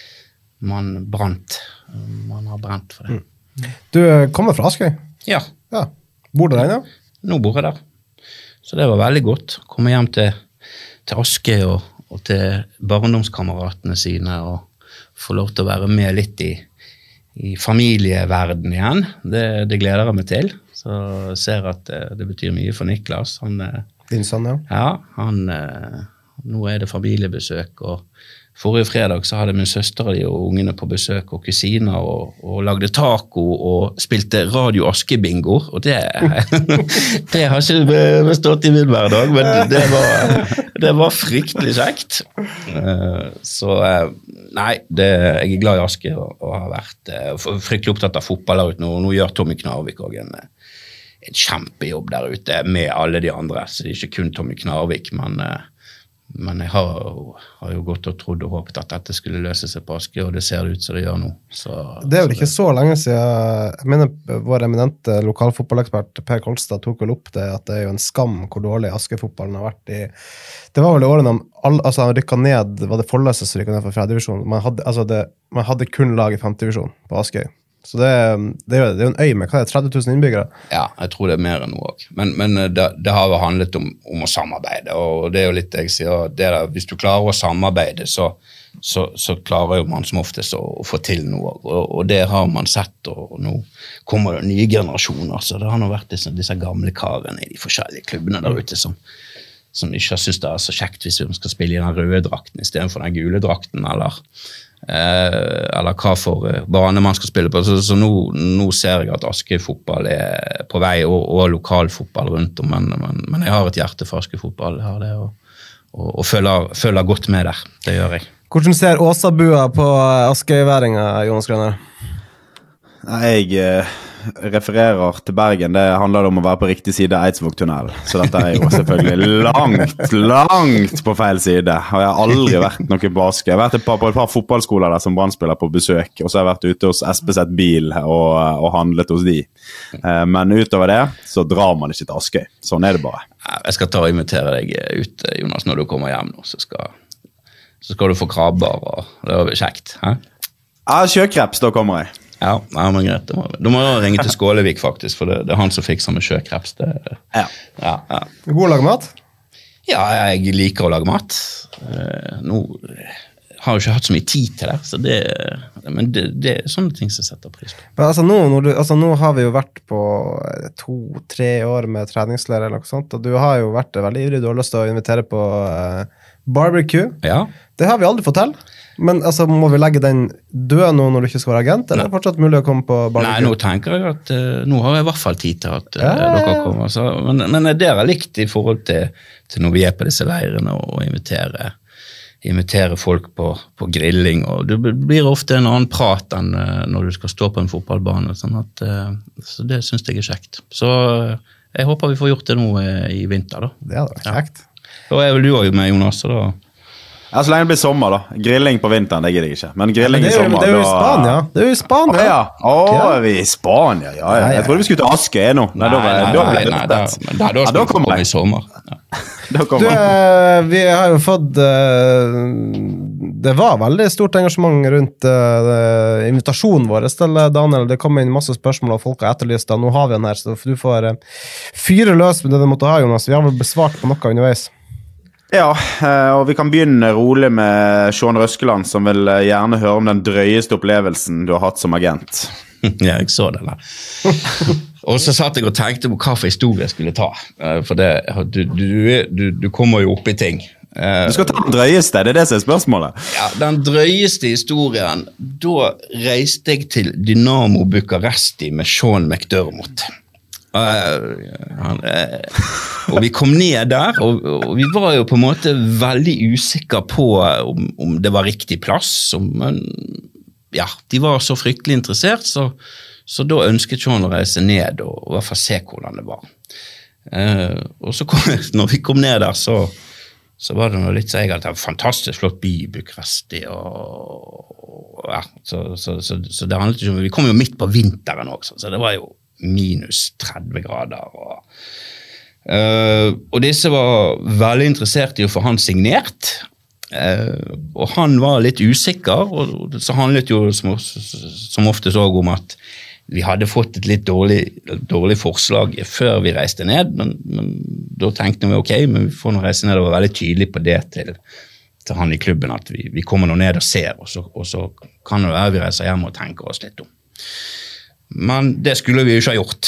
man brant. Man har brent for det. Mm. Du kommer fra Askøy? Ja. Ja. Bor du der ennå? Nå bor jeg der. Så det var veldig godt. Komme hjem til, til Askøy og og til barndomskameratene sine, og få lov til å være med litt i, i familieverden igjen. Det, det gleder jeg meg til. Så jeg ser at det, det betyr mye for Niklas. Han, Din sønn, ja? Ja, han, nå er det familiebesøk, og forrige fredag så hadde min søster og de og ungene på besøk, og kusiner, og, og lagde taco, og spilte Radio Aske-bingo, og det, det har ikke bestått i min hverdag, men det var, det var fryktelig kjekt. Så nei, det, jeg er glad i Aske, og, og har vært fryktelig opptatt av fotball der ute nå. Nå gjør Tommy Knarvik også en, en kjempejobb der ute med alle de andre, så det er ikke kun Tommy Knarvik, men men jeg har, har jo gått og trodd og håpet at dette skulle løse seg på Askøy, og det ser det ut som det gjør nå. Så, det er vel så ikke så lenge siden, jeg mener vår eminente lokalfotballekspert Per Kolstad tok vel opp det, at det er jo en skam hvor dårlig Askøy-fotballen har vært i, det var vel i årene all, altså han rykket ned, var det Folløse som rykket ned fra fjerde-divisjon, man hadde, altså det, man hadde kun lag i femte-divisjon på Askøy. Så det, det, er jo, det er jo en øy med, hva er det, tretti tusen innbyggere? Ja, jeg tror det er mer enn noe også. Men, men det, det har jo handlet om, om å samarbeide, og det er jo litt det jeg sier, det der, hvis du klarer å samarbeide, så, så, så klarer jo man som oftest å, å få til noe, og, og det har man sett, og nå kommer det nye generasjoner, så det har nå vært disse, disse gamle karene i de forskjellige klubbene der ute som, som ikke synes det er så kjekt hvis vi skal spille i den røde drakten i stedet for den gule drakten, eller Eh, eller hva for bane man skal spille på, så, så nå, nå ser jeg at Askøy fotball er på vei, og, og lokal fotball rundt om, men, men, men jeg har et hjerte for Askøy fotball, jeg har det, og, og, og følger, følger godt med der, det gjør jeg. Hvordan ser Åsabua på Askøy-væringa, Jonas Grønner? Jeg eh, refererer til Bergen, det handler om å være på riktig side av Eidsvågtunnel, så dette er jo selvfølgelig langt, langt på feil side, og jeg har aldri vært noe på Askøy. Jeg har vært på et par fotballskoler der som brannspiller på besøk, og så har jeg vært ute hos S P Z Bil og, og handlet hos de. Eh, men utover det, så drar man ikke til Askøy. Sånn er det bare. Jeg skal ta og invitere deg ut, Jonas, når du kommer hjem nå, så skal, så skal du få krabber, og det er kjekt. Hæ? Ja, sjøkreps, da kommer jeg. Ja, ja, men greit. Da må, da må jeg ringe til Skålevik, faktisk, for det, det er han som fikser med sjøkreps. Det, ja. Ja, ja. God å lage mat? Ja, jeg liker å lage mat. Uh, nå har jeg jo ikke hatt så mye tid til det, så det, men det, det er sånne ting som jeg setter pris på. Men altså nå, når du, altså nå har vi jo vært på to-tre år med treningslærer eller noe sånt, og du har jo vært veldig ivrig, du har lyst til å invitere på uh, barbecue. Ja. Det har vi aldri fått til. Men altså, må vi legge den død nå når du ikke skal være agent, eller er det fortsatt mulig å komme på barbecue? Nei, nå tenker jeg at uh, nå har jeg i hvert fall tid til at uh, ja, ja, ja. dere kommer. Så, men, men det er likt i forhold til, til når vi er på disse leirene og invitere, invitere folk på, på grilling, og det blir ofte en annen prat enn uh, når du skal stå på en fotballbane, sånn at, uh, så det synes jeg er kjekt. Så uh, jeg håper vi får gjort det nå uh, i vinter da. Det hadde vært kjekt. Ja. Da er vel du også med, Jonas, så da... Ja, så lenge det blir sommer da. Grilling på vinteren, det gidder jeg ikke. Men grilling ja, men i sommer... Det er jo i da... Spania. Det er jo i Spania. Å, ja. Å, er vi i Spania? Ja, ja. Jeg trodde vi skulle til Askøy nå. Nei, Nei, da, nei, da, nei, nei, da, men da, da, ja, da kommer vi i sommer. Ja. Da Du, kommer jeg. eh, vi har jo fått uh, det var veldig stort engasjement rundt uh, invitasjonen vår til Daniel. Det kom inn masse spørsmål og folk har etterlyst da. Nå har vi den her, så du får uh, fyre løs med det du måtte ha, Jonas. Vi har vel besvart på noe underveis. Ja, og vi kan begynne rolig med Sean Røskeland, som vil gjerne høre om den drøyeste opplevelsen du har hatt som agent. Ja, jeg så den der. Og så satt jeg og tenkte på hva for historie jeg skulle ta. For det, du, du, du, du kommer jo opp i ting. Du skal ta den drøyeste, det er det som er spørsmålet. Ja, den drøyeste historien, da reiste jeg til Dynamo Bucuresti med Sean McDermott. Uh, han, uh, og vi kom ned der, og, og vi var jo på en måte veldig usikre på om, om det var riktig plass, om, men ja, de var så fryktelig interessert, så, så da ønsket Sean å reise ned og, og i hvert fall se hvordan det var. Uh, og så kom, når vi kom ned der, så, så var det noe litt så jeg hadde en fantastisk flott by i Bucuresti, og, og ja, så, så, så, så det handlet ikke om, vi kom jo midt på vinteren også, så det var jo minus tretti grader og, uh, og disse var veldig interessert i å få han signert uh, og han var litt usikker og så handlet jo som, som ofte så om at vi hadde fått et litt dårlig, dårlig forslag før vi reiste ned, men, men da tenkte vi ok, men vi får nå reise ned og være veldig tydelig på det til, til han i klubben at vi, vi kommer nå ned og ser og så, og så kan det være vi reiser hjem og tenker oss litt om. Men det skulle vi jo ikke ha gjort.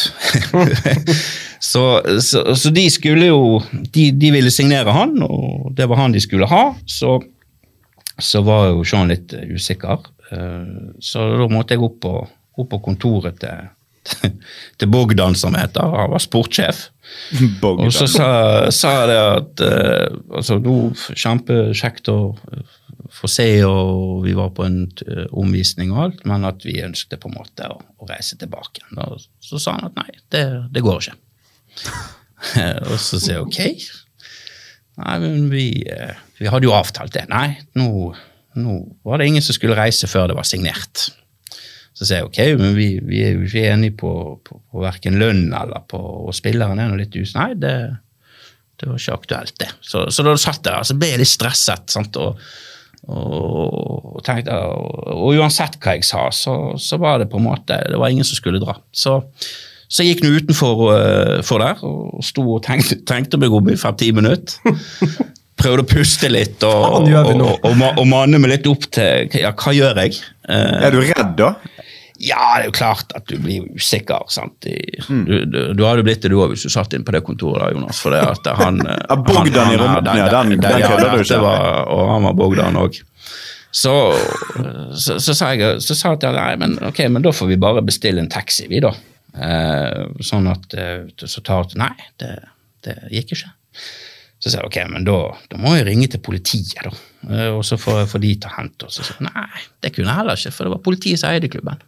så, så, så de skulle jo, de, de ville signere han, og det var han de skulle ha, så, så var jo Sean litt usikker. Så da måtte jeg opp på, opp på kontoret til, til Bogdan, som heter, han var sportssjef. Og så sa, sa jeg det at, altså, nå kjempekjekt å få se, og vi var på en uh, omvisning og alt, men at vi ønsket på en måte å, å reise tilbake. Og så sa han at nei, det, det går ikke. Og så sier jeg ok. Nei, men vi, vi hadde jo avtalt det. Nei, nå, nå var det ingen som skulle reise før det var signert. Så sier jeg, ok, men vi, vi er jo ikke enige på, på, på hverken lønn eller på, og spilleren er noe litt us. Nei, det, det var ikke aktuelt det. Så, så da satt jeg der, så ble jeg litt stresset, sant, og, og, og tenkte, og, og uansett hva jeg sa, så, så var det på en måte, det var ingen som skulle dra. Så, så jeg gikk nå utenfor uh, for der, og stod og tenkte, tenkte meg om i fem-ti minutter. Prøvde å puste litt, og, og, og, og, og manne meg litt opp til, ja, hva gjør jeg? Uh, er du redd da? Ja, det er jo klart at du blir usikker, sant? I, mm. du, du, du hadde blitt det du også hvis du satt inn på det kontoret da, Jonas, for det at han... Ja, Bogdan i rommet, ja, den, den, den kødder du ikke. Var, og han var Bogdan også. Så, så, så sa jeg, så sa jeg til nei, men ok, men da får vi bare bestille en taxi, vi da. Eh, sånn at, så tar jeg, nei, det, det gikk ikke. Så sa jeg, ok, men da, da må jeg ringe til politiet da, og så får, får de ta hent oss. Så sa jeg, nei, det kunne jeg heller ikke, for det var politiet som eide klubben.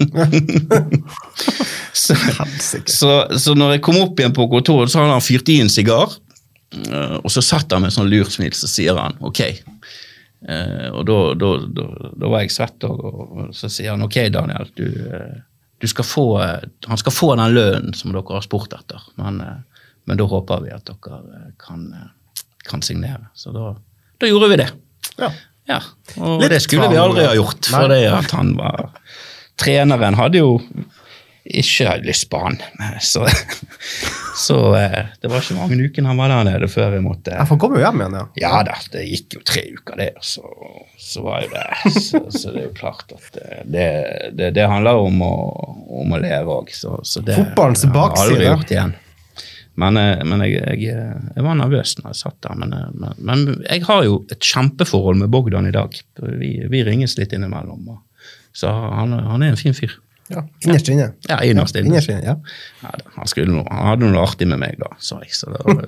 så, så, så når jeg kom opp igjen på kontoret, så hadde han fyrt i en sigar, og så satt han med en sånn lursmil, så sier han, ok, og da, da, da, da var jeg svett, og, og så sier han, ok Daniel, du, du skal få, han skal få den lønnen som dere har spurt etter, men, men da håper vi at dere kan, kan signere, så da, da gjorde vi det. Ja. Ja, og litt det skulle vi aldri ha gjort, for det at han var... Treneren hadde jo ikke lyst på han, så, så det var ikke mange uken han var der nede før vi måtte... Ja, for han kom jo hjem igjen, ja. Ja da, det gikk jo tre uker det, så, så var jo det, så, så det er jo klart at det, det, det handler om å, om å lære også, så, så det Fotballens har jeg aldri bakside. gjort igjen. Men, men jeg, jeg, jeg var nervøs når jeg satt der, men, men, men jeg har jo et kjempeforhold med Bogdan i dag. Vi, vi ringes litt innimellom, og så han, han er en fin fyr. Ja, innerst inne. Ja, innerst inne. Innerst inne, ja. Ja, han, skulle noe, han hadde noe artig med meg da, sa jeg. Så det var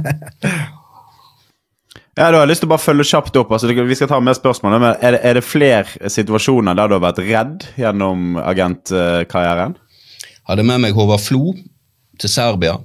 ja, da har jeg lyst til å bare følge kjapt opp. Altså, vi skal ta mer spørsmål, men er det, er det flere situasjoner der du har vært redd gjennom agentkarrieren? Jeg hadde med meg Håvard Flo til Serbia,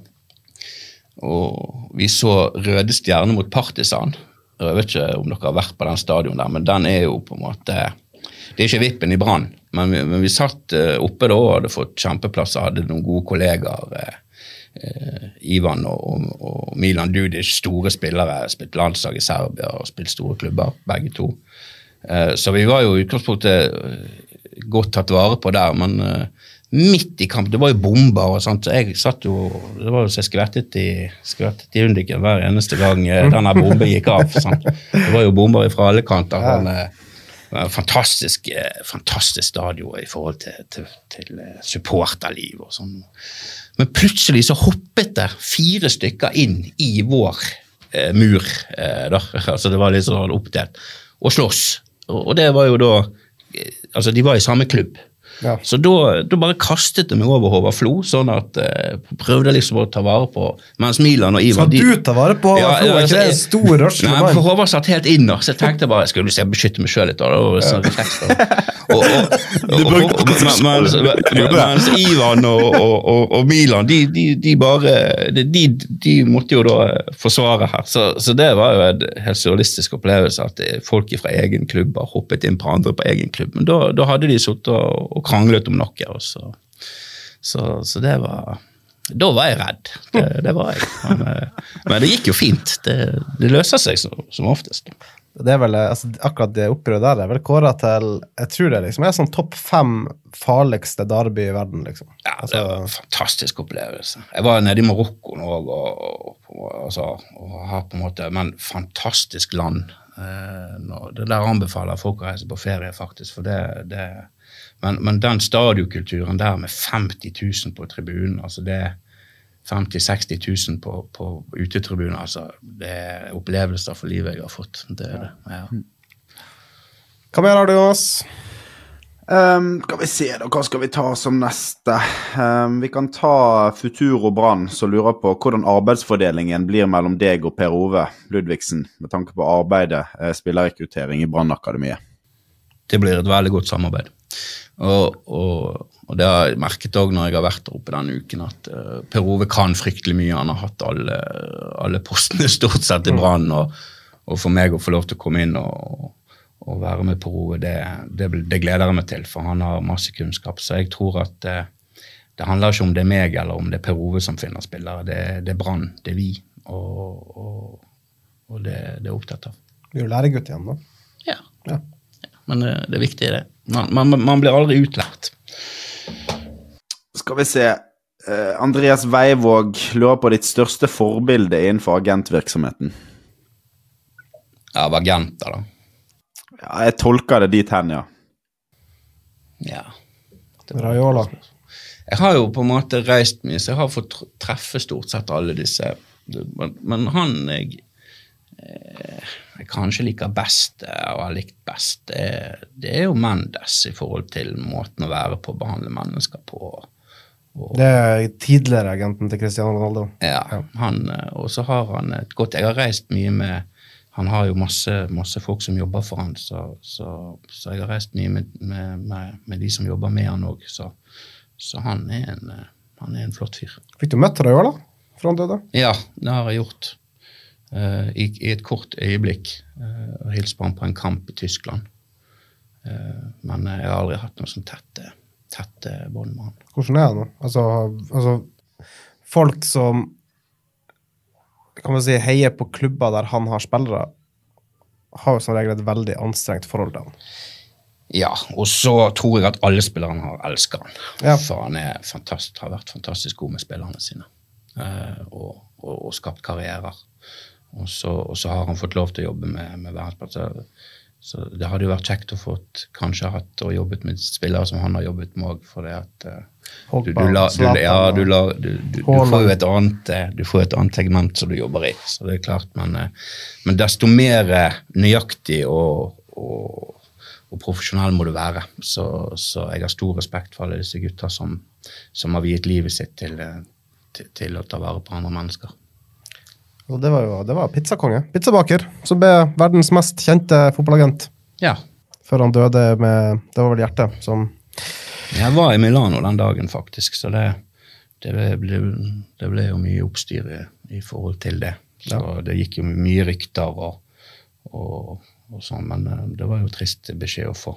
og vi så Røde Stjerne mot Partisan. Jeg vet ikke om dere har vært på den stadion der, men den er jo på en måte... Det er ikke vippen i Brann, men, men vi satt uh, oppe da og hadde fått kjempeplass og hadde noen gode kollegaer, uh, uh, Ivan og, og, og Milan Dudic, store spillere, spilt landslag i Serbia og spilt store klubber, begge to. Uh, så vi var jo i utgangspunktet uh, godt tatt vare på der, men uh, midt i kamp, det var jo bomber og sånt, så jeg satt jo, det var jo så jeg skvettet i, skvettet i undiken hver eneste gang uh, denne bomben gikk av, sant? Det var jo bomber fra alle kanter, ja. Han, uh, fantastisk, fantastisk stadion i forhold til, til, til supporterliv og sånn. Men plutselig så hoppet det fire stykker inn i vår eh, mur, eh, da. Altså det var litt sånn oppdelt, og slåss. Og, og det var jo da, altså de var i samme klubb. Ja. Så da, da bare kastet det meg over Håvard Flo, sånn at eh, prøvde liksom å ta vare på, mens Milan og Ivan... Skal du ta vare på Håvard Flo? Er ikke det en stor rørsel? Nei, for Håvard satt helt inner, så jeg tenkte bare, jeg skulle beskytte meg selv litt, da, og sånn refleks da. Og, og, og, og, mens, mens Ivan og, og, og, og Milan, de, de, de bare, de, de måtte jo da forsvare her, så, så det var jo en helt surrealistisk opplevelse, at folk fra egen klubb har hoppet inn på andre på egen klubb, men da, da hadde de suttet og, og kranglet om noe, og så, så, så det var, da var jeg redd, det, det var jeg, men, men det gikk jo fint, det, det løser seg som, som oftest. Det er vel, altså, akkurat det opprøret der er vel kåret til, jeg tror det liksom er sånn topp fem farligste derby i verden, liksom. Ja, det var en fantastisk opplevelse. Jeg var nede i Marokko nå, og, og, og, altså, og har på en måte, men fantastisk land. Eh, nå, det der anbefaler folk å reise på ferie, faktisk, for det, det Men, men den stadionkulturen der med femti tusen på tribunen, altså det er femti til seksti tusen på, på utetribunen, altså det er opplevelser for livet jeg har fått. Det er det, ja. Hva mer har du, Jonas? Um, skal vi se da, hva skal vi ta som neste? Um, vi kan ta Futuro Brann, som lurer på hvordan arbeidsfordelingen blir mellom deg og Per Ove Ludvigsen, med tanke på arbeidet, eh, spillerrekruttering i Brann-akademiet. Det blir et veldig godt samarbeid. Og, og og det har jeg merket også når jeg har vært der oppe denne uken, at uh, Per Ove kan fryktelig mye. Han har hatt alle, alle postene stort sett i Brann, og, og for meg å få lov til å komme inn og, og være med Per Ove, det, det, det gleder jeg meg til, for han har masse kunnskap. Så jeg tror at uh, det handler ikke om det er meg, eller om det er Per Ove som finner spillere. Det, det er Brann, det er vi, og, og, og det, det er opptatt av. Vi er jo læregutt igjen, da. Ja. Ja. Men det, det er viktig det. Man, man, man blir aldri utlært. Skal vi se. Uh, Andreas Veivåg lurer på ditt største forbilde innenfor agentvirksomheten. Av agenter, da. Ja, jeg tolker det dit hen, ja. Ja. Raiola. Jeg har jo på en måte reist mye, så jeg har fått treffe stort sett alle disse. Men, men han jeg, jeg kanskje liker best, og har likt best, det, det er jo Mendes i forhold til måten å være på, behandle mennesker på. Og, det er tidligere agenten til Cristiano Ronaldo. Ja, han, og så har han et godt, jeg har reist mye med, han har jo masse, masse folk som jobber for han, så, så, så jeg har reist mye med, med, med, med de som jobber med han også, så, så han, er en, han er en flott fyr. Fikk du møtt Raiola fra han døde? Ja, det har jeg gjort. Uh, i, i et kort øyeblikk uh, og hilse på han på en kamp i Tyskland. Uh, men jeg har aldri hatt noe sånn tette, tette bånd med han. Hvordan er han nå? Altså, altså, folk som kan man si heier på klubber der han har spillere, har jo som regel et veldig anstrengt forhold til han. Ja, og så tror jeg at alle spillerne har elsket han. Ja. For han er fantast, har vært fantastisk god med spillerne sine. Uh, og, og, og skapt karrierer. Og så, og så har han fått lov til å jobbe med, med verdensplasser. Så det hadde jo vært kjekt å få kanskje hatt og jobbet med spillere som han har jobbet med også, for det at uh, du, du, la, du, ja, du, la, du, du, du får jo et annet, du får et annet segment som du jobber i, så det er klart, men, uh, men desto mer nøyaktig og, og, og profesjonell må du være, så, så jeg har stor respekt for alle disse gutter som, som har viet livet sitt til, til, til å ta vare på andre mennesker. Og det var jo det var pizzakonge, pizzabaker, som ble verdens mest kjente fotballagent. Ja. Før han døde med, det var vel hjertet som... Jeg var i Milano den dagen faktisk, så det, det, ble, det ble jo mye oppstyr i, i forhold til det. Så ja. Det gikk jo mye rykter og, og, og sånn, men det var jo trist beskjed å få.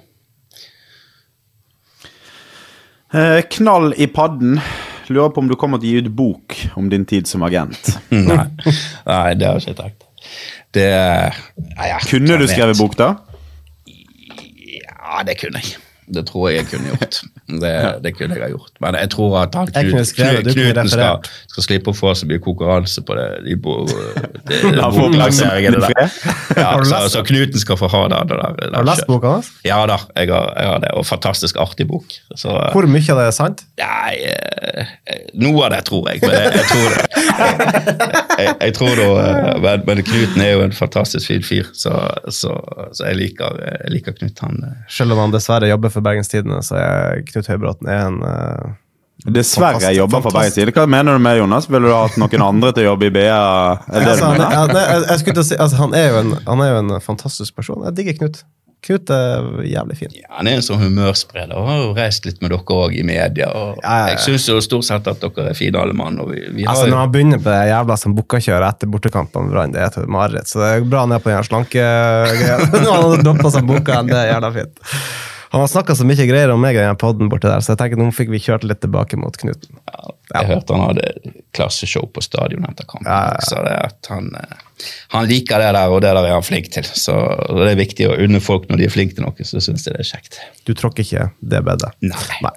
Eh, knall i padden. Lurer på om du kommer til å gi ut bok om din tid som agent. Nei, nei, det har jeg ikke tenkt. Det, nei, jeg, kunne du skrevet bok da? Ja, det kunne jeg. Det tror jeg jeg kunne gjort. Det, det kunne jeg ha gjort. Men jeg tror at han Knut, skrevet, Knuten skal, skal slippe å få så mye konkurranse på det. De bo, det, det boklanseringen der. Ja, så, så Knuten skal få ha det. det der, det har du lest boka hans? Ja da, jeg har, jeg har det. Og fantastisk artig bok. Så, hvor mye av det er sant? Ja, jeg, noe av det tror jeg. Men jeg, jeg tror det. Jeg, jeg, jeg tror det, men, men Knuten er jo en fantastisk fin fyr, så, så, så jeg, liker, jeg liker Knut. Han, selv om han dessverre jobber for Bergens Tidende, så er Knut Høybråten er en uh, dessverre jeg jobber for Bergens Tidende. Hva mener du med, Jonas? Ville du ha hatt noen andre til å jobbe i B A? Altså, han, han, jeg, jeg skulle til å si, altså, han, er jo en, han er jo en fantastisk person. Jeg digger Knut. Knut er jævlig fin. Ja, han er en sånn humørspreder, og har jo reist litt med dere også i media, og ja, ja, ja. Jeg synes jo stort sett at dere er fine alle mann, og vi, vi har altså, jo... når han begynner på det jævla som bukkakjører etter bortekampen, det er et mareritt, så det er bra ned på den slanke greier. Nå har han droppet seg bukka, det er jævla fint. Han har snakket så mye greier om meg i den podden borte der, så jeg tenker nå fikk vi kjørt litt tilbake mot Knuten. Ja, jeg ja. hørte han hadde klasseshow på stadion etter kampen, ja, ja. Så det er at han, han liker det der, og det der er han flink til. Så det er viktig å unne folk når de er flinke til noe, så synes jeg det er kjekt. Du tråkker ikke det bedet? Nei. Nei.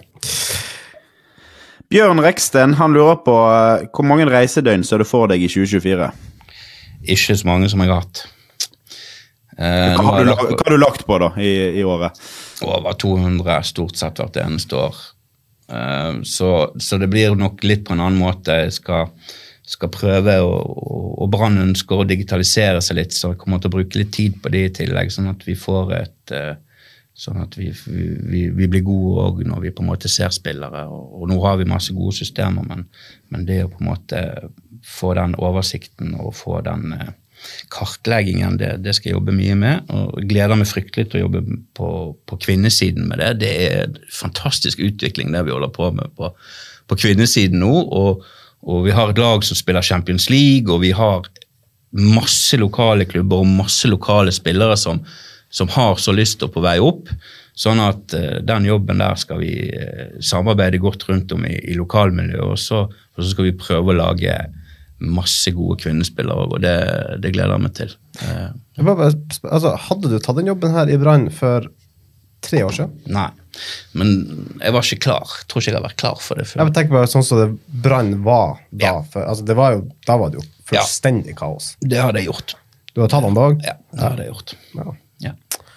Bjørn Reksten, han lurer på hvor mange reisedøgn så du får deg i tjue tjuefire? Ikke så mange som jeg har hatt. Eh, hva, har du, hva har du lagt på da i, i året? Over to hundre stort sett hvert eneste år. Uh, så, så det blir nok litt på en annen måte. Jeg skal, skal prøve å, og Brann ønsker å digitalisere seg litt, så jeg kommer til å bruke litt tid på det i tillegg, sånn at vi får et uh, sånn at vi, vi, vi blir gode også når vi på en måte ser spillere, og, og nå har vi masse gode systemer, men, men det å på en måte få den oversikten og få den uh, kartleggingen, det, det skal jeg jobbe mye med, og jeg gleder meg fryktelig til å jobbe på, på kvinnesiden med det. Det er en fantastisk utvikling det vi holder på med på, på kvinnesiden nå, og, og vi har et lag som spiller Champions League, og vi har masse lokale klubber og masse lokale spillere som, som har så lyst til å på vei opp, sånn at uh, den jobben der skal vi uh, samarbeide godt rundt om i, i lokalmiljøet, og så, og så skal vi prøve å lage masse gode kvinnespillere, og det, det gleder jeg meg til. Uh, bare, altså, hadde du tatt den jobben her i Brann for tre år siden? Nei, men jeg var ikke klar. Jeg tror ikke jeg har vært klar for det før. Jeg tenker bare sånn som det Brann var da, Ja. for, altså, det var jo, da var det jo fullstendig ja. kaos. Det hadde jeg gjort. Du har tatt den dag? Ja, det hadde jeg gjort. Ja. Ja.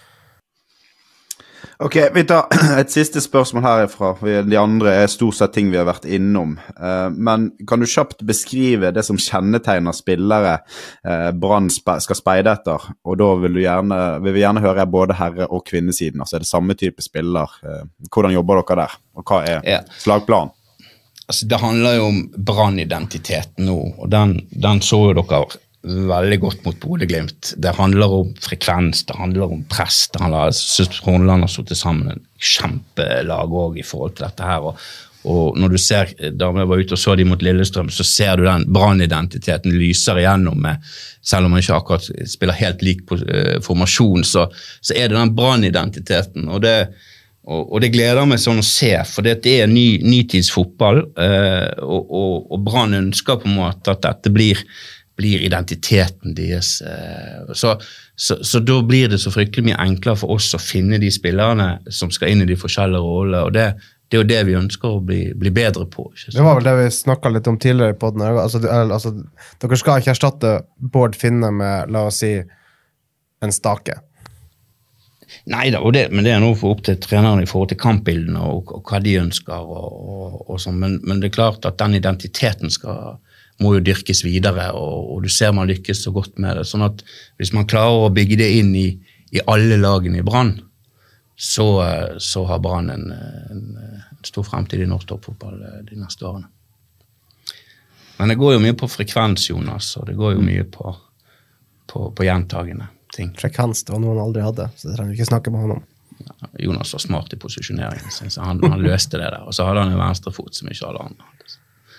Ok, vi tar et siste spørsmål herifra. De andre er stort sett ting vi har vært innom. Men kan du kjapt beskrive det som kjennetegner spillere Brann skal speide etter? Og da vil, du gjerne, vil vi gjerne høre både herre- og kvinnesiden. Altså er det samme type spiller? Hvordan jobber dere der? Og hva er Ja. slagplanen? Altså, det handler jo om Brann-identiteten nå, og den, den så jo dere veldig godt mot Bodø/Glimt. Det handler om frekvens, det handler om press, det handler, jeg synes Horneland har satt sammen en kjempelag også i forhold til dette her, og, og når du ser, da vi var ute og så de mot Lillestrøm, så ser du den Brann-identiteten lyser igjennom med, selv om man ikke akkurat spiller helt lik på uh, formasjon, så, så er det den Brann-identiteten, og det Og, og det gleder meg sånn å se, for det er en ny, nytidsfotball, eh, og, og, og Brann ønsker på en måte at dette blir, blir identiteten deres. Eh, så, så, så da blir det så fryktelig mye enklere for oss å finne de spillerne som skal inn i de forskjellige rollene, og det, det er jo det vi ønsker å bli, bli bedre på. Ikke sant? Det var vel det vi snakket litt om tidligere på den. Altså, altså, dere skal ikke erstatte Bård Finne med, la oss si, en Stake. Nei da, det, men det er noe for opp til treneren i forhold til kampbildene og, og hva de ønsker, og, og, og sånn. Men, men det er klart at den identiteten skal, må jo dyrkes videre, og, og du ser man lykkes så godt med det. Sånn at hvis man klarer å bygge det inn i, i alle lagene i Brann, så, så har Brann en, en, en stor fremtid i norsk toppfotball de neste årene. Men det går jo mye på frekvens, Jonas, og det går jo mye på, på, på gjentagende ting. Frekvens, det var noe han aldri hadde, så det trenger vi ikke snakke med han om. Ja, Jonas var smart i posisjoneringen, så han, han løste det der, og så hadde han en venstre fot som ikke alle andre hadde.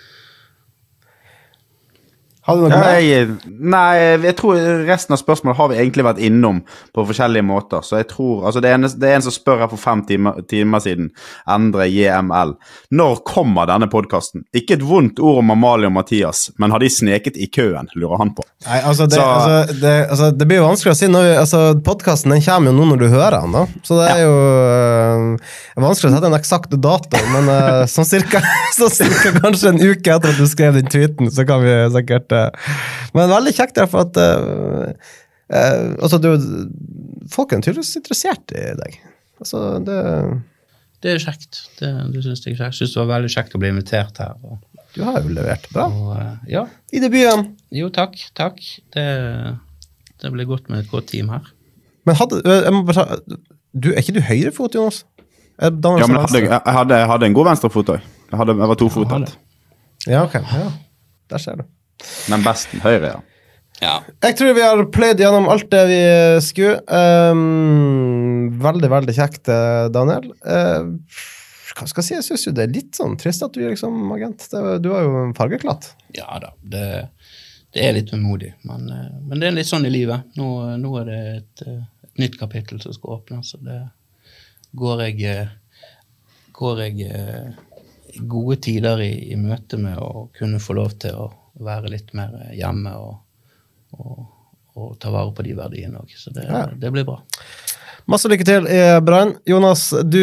Har du noe Ja, mer? jeg, nei, jeg tror resten av spørsmålet har vi egentlig vært innom på forskjellige måter, så jeg tror, altså det er en, det er en som spør her for fem timer, timer siden, Endre J M L. Når kommer denne podcasten? Ikke et vondt ord om Amalie og Mathias, men har de sneket i køen, lurer han på. Nei, altså det, Så- altså, det, altså det blir jo vanskelig å si når vi, altså podcasten den kommer jo nå når du hører den da, så det er jo øh, vanskelig å sette en eksakt dato, men øh, sånn cirka, så cirka kanskje en uke etter at du skrev den tweeten, så kan vi sikkert øh, men veldig kjekt der for at øh, øh, altså du, folk er tydeligvis interessert i deg, altså det Det er kjekt, det, det synes jeg er kjekt. Jeg synes det var veldig kjekt å bli invitert her. Og, du har jo levert bra og, eh, ja, i debuten. jo takk, takk. Det, det ble godt med et godt team her. Men hadde, jeg må bare ta, du, er ikke du høyrefot, Jonas? Er Daniel Ja, som men jeg hadde, venstre? jeg hadde, jeg hadde en god venstrefot også. Jeg, hadde, jeg var tofotet. Ja, ok, ja, der ser du. Men besten høyre, ja. Ja, Jeg tror vi har pløyd gjennom alt det vi skulle. Um, veldig, veldig kjekt, eh, Daniel. Uh, hva skal jeg si? Jeg synes jo det er litt sånn trist at du er liksom agent. Det, du har jo en fargeklatt. ja da, det, det er litt vemodig, men, eh, men det er litt sånn i livet. Nå, nå er det et, eh, et nytt kapittel som skal åpne, så det går jeg, eh, går jeg eh, gode tider i, i møte med å kunne få lov til å være litt mer hjemme og, og, og ta vare på de verdiene også. Så det, Ja. det blir bra. Masse lykke til i Brann. Jonas, du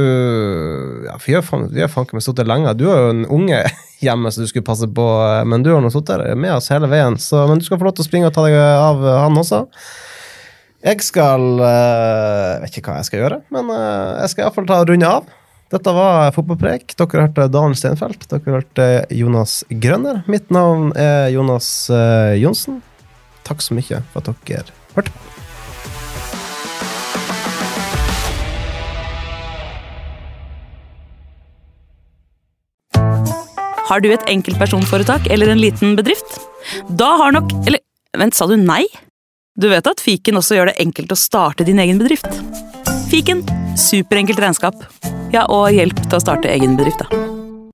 ja, vi har faen, vi har faen ikke med stått lenge. Du har jo en unge hjemme som du skulle passe på, men du har nå stått der med oss hele veien, så, men du skal få lov til å springe og ta deg av han også. Jeg skal jeg vet ikke hva jeg skal gjøre, men jeg skal i hvert fall ta runde av. Dette var Fotballpreik. Dere hørte Daniel Stenfeldt. Dere hørte Jonas Grønner. Mitt navn er Jonas uh, Jonsen. Takk så mye for at dere hørte på. Har du et enkeltpersonforetak eller en liten bedrift? Da har nok, eller Vent, sa du nei? Du vet at Fiken også gjør det enkelt å starte din egen bedrift. Fiken, superenkelt regnskap. Ja, og hjelp til å starte egen bedrift da.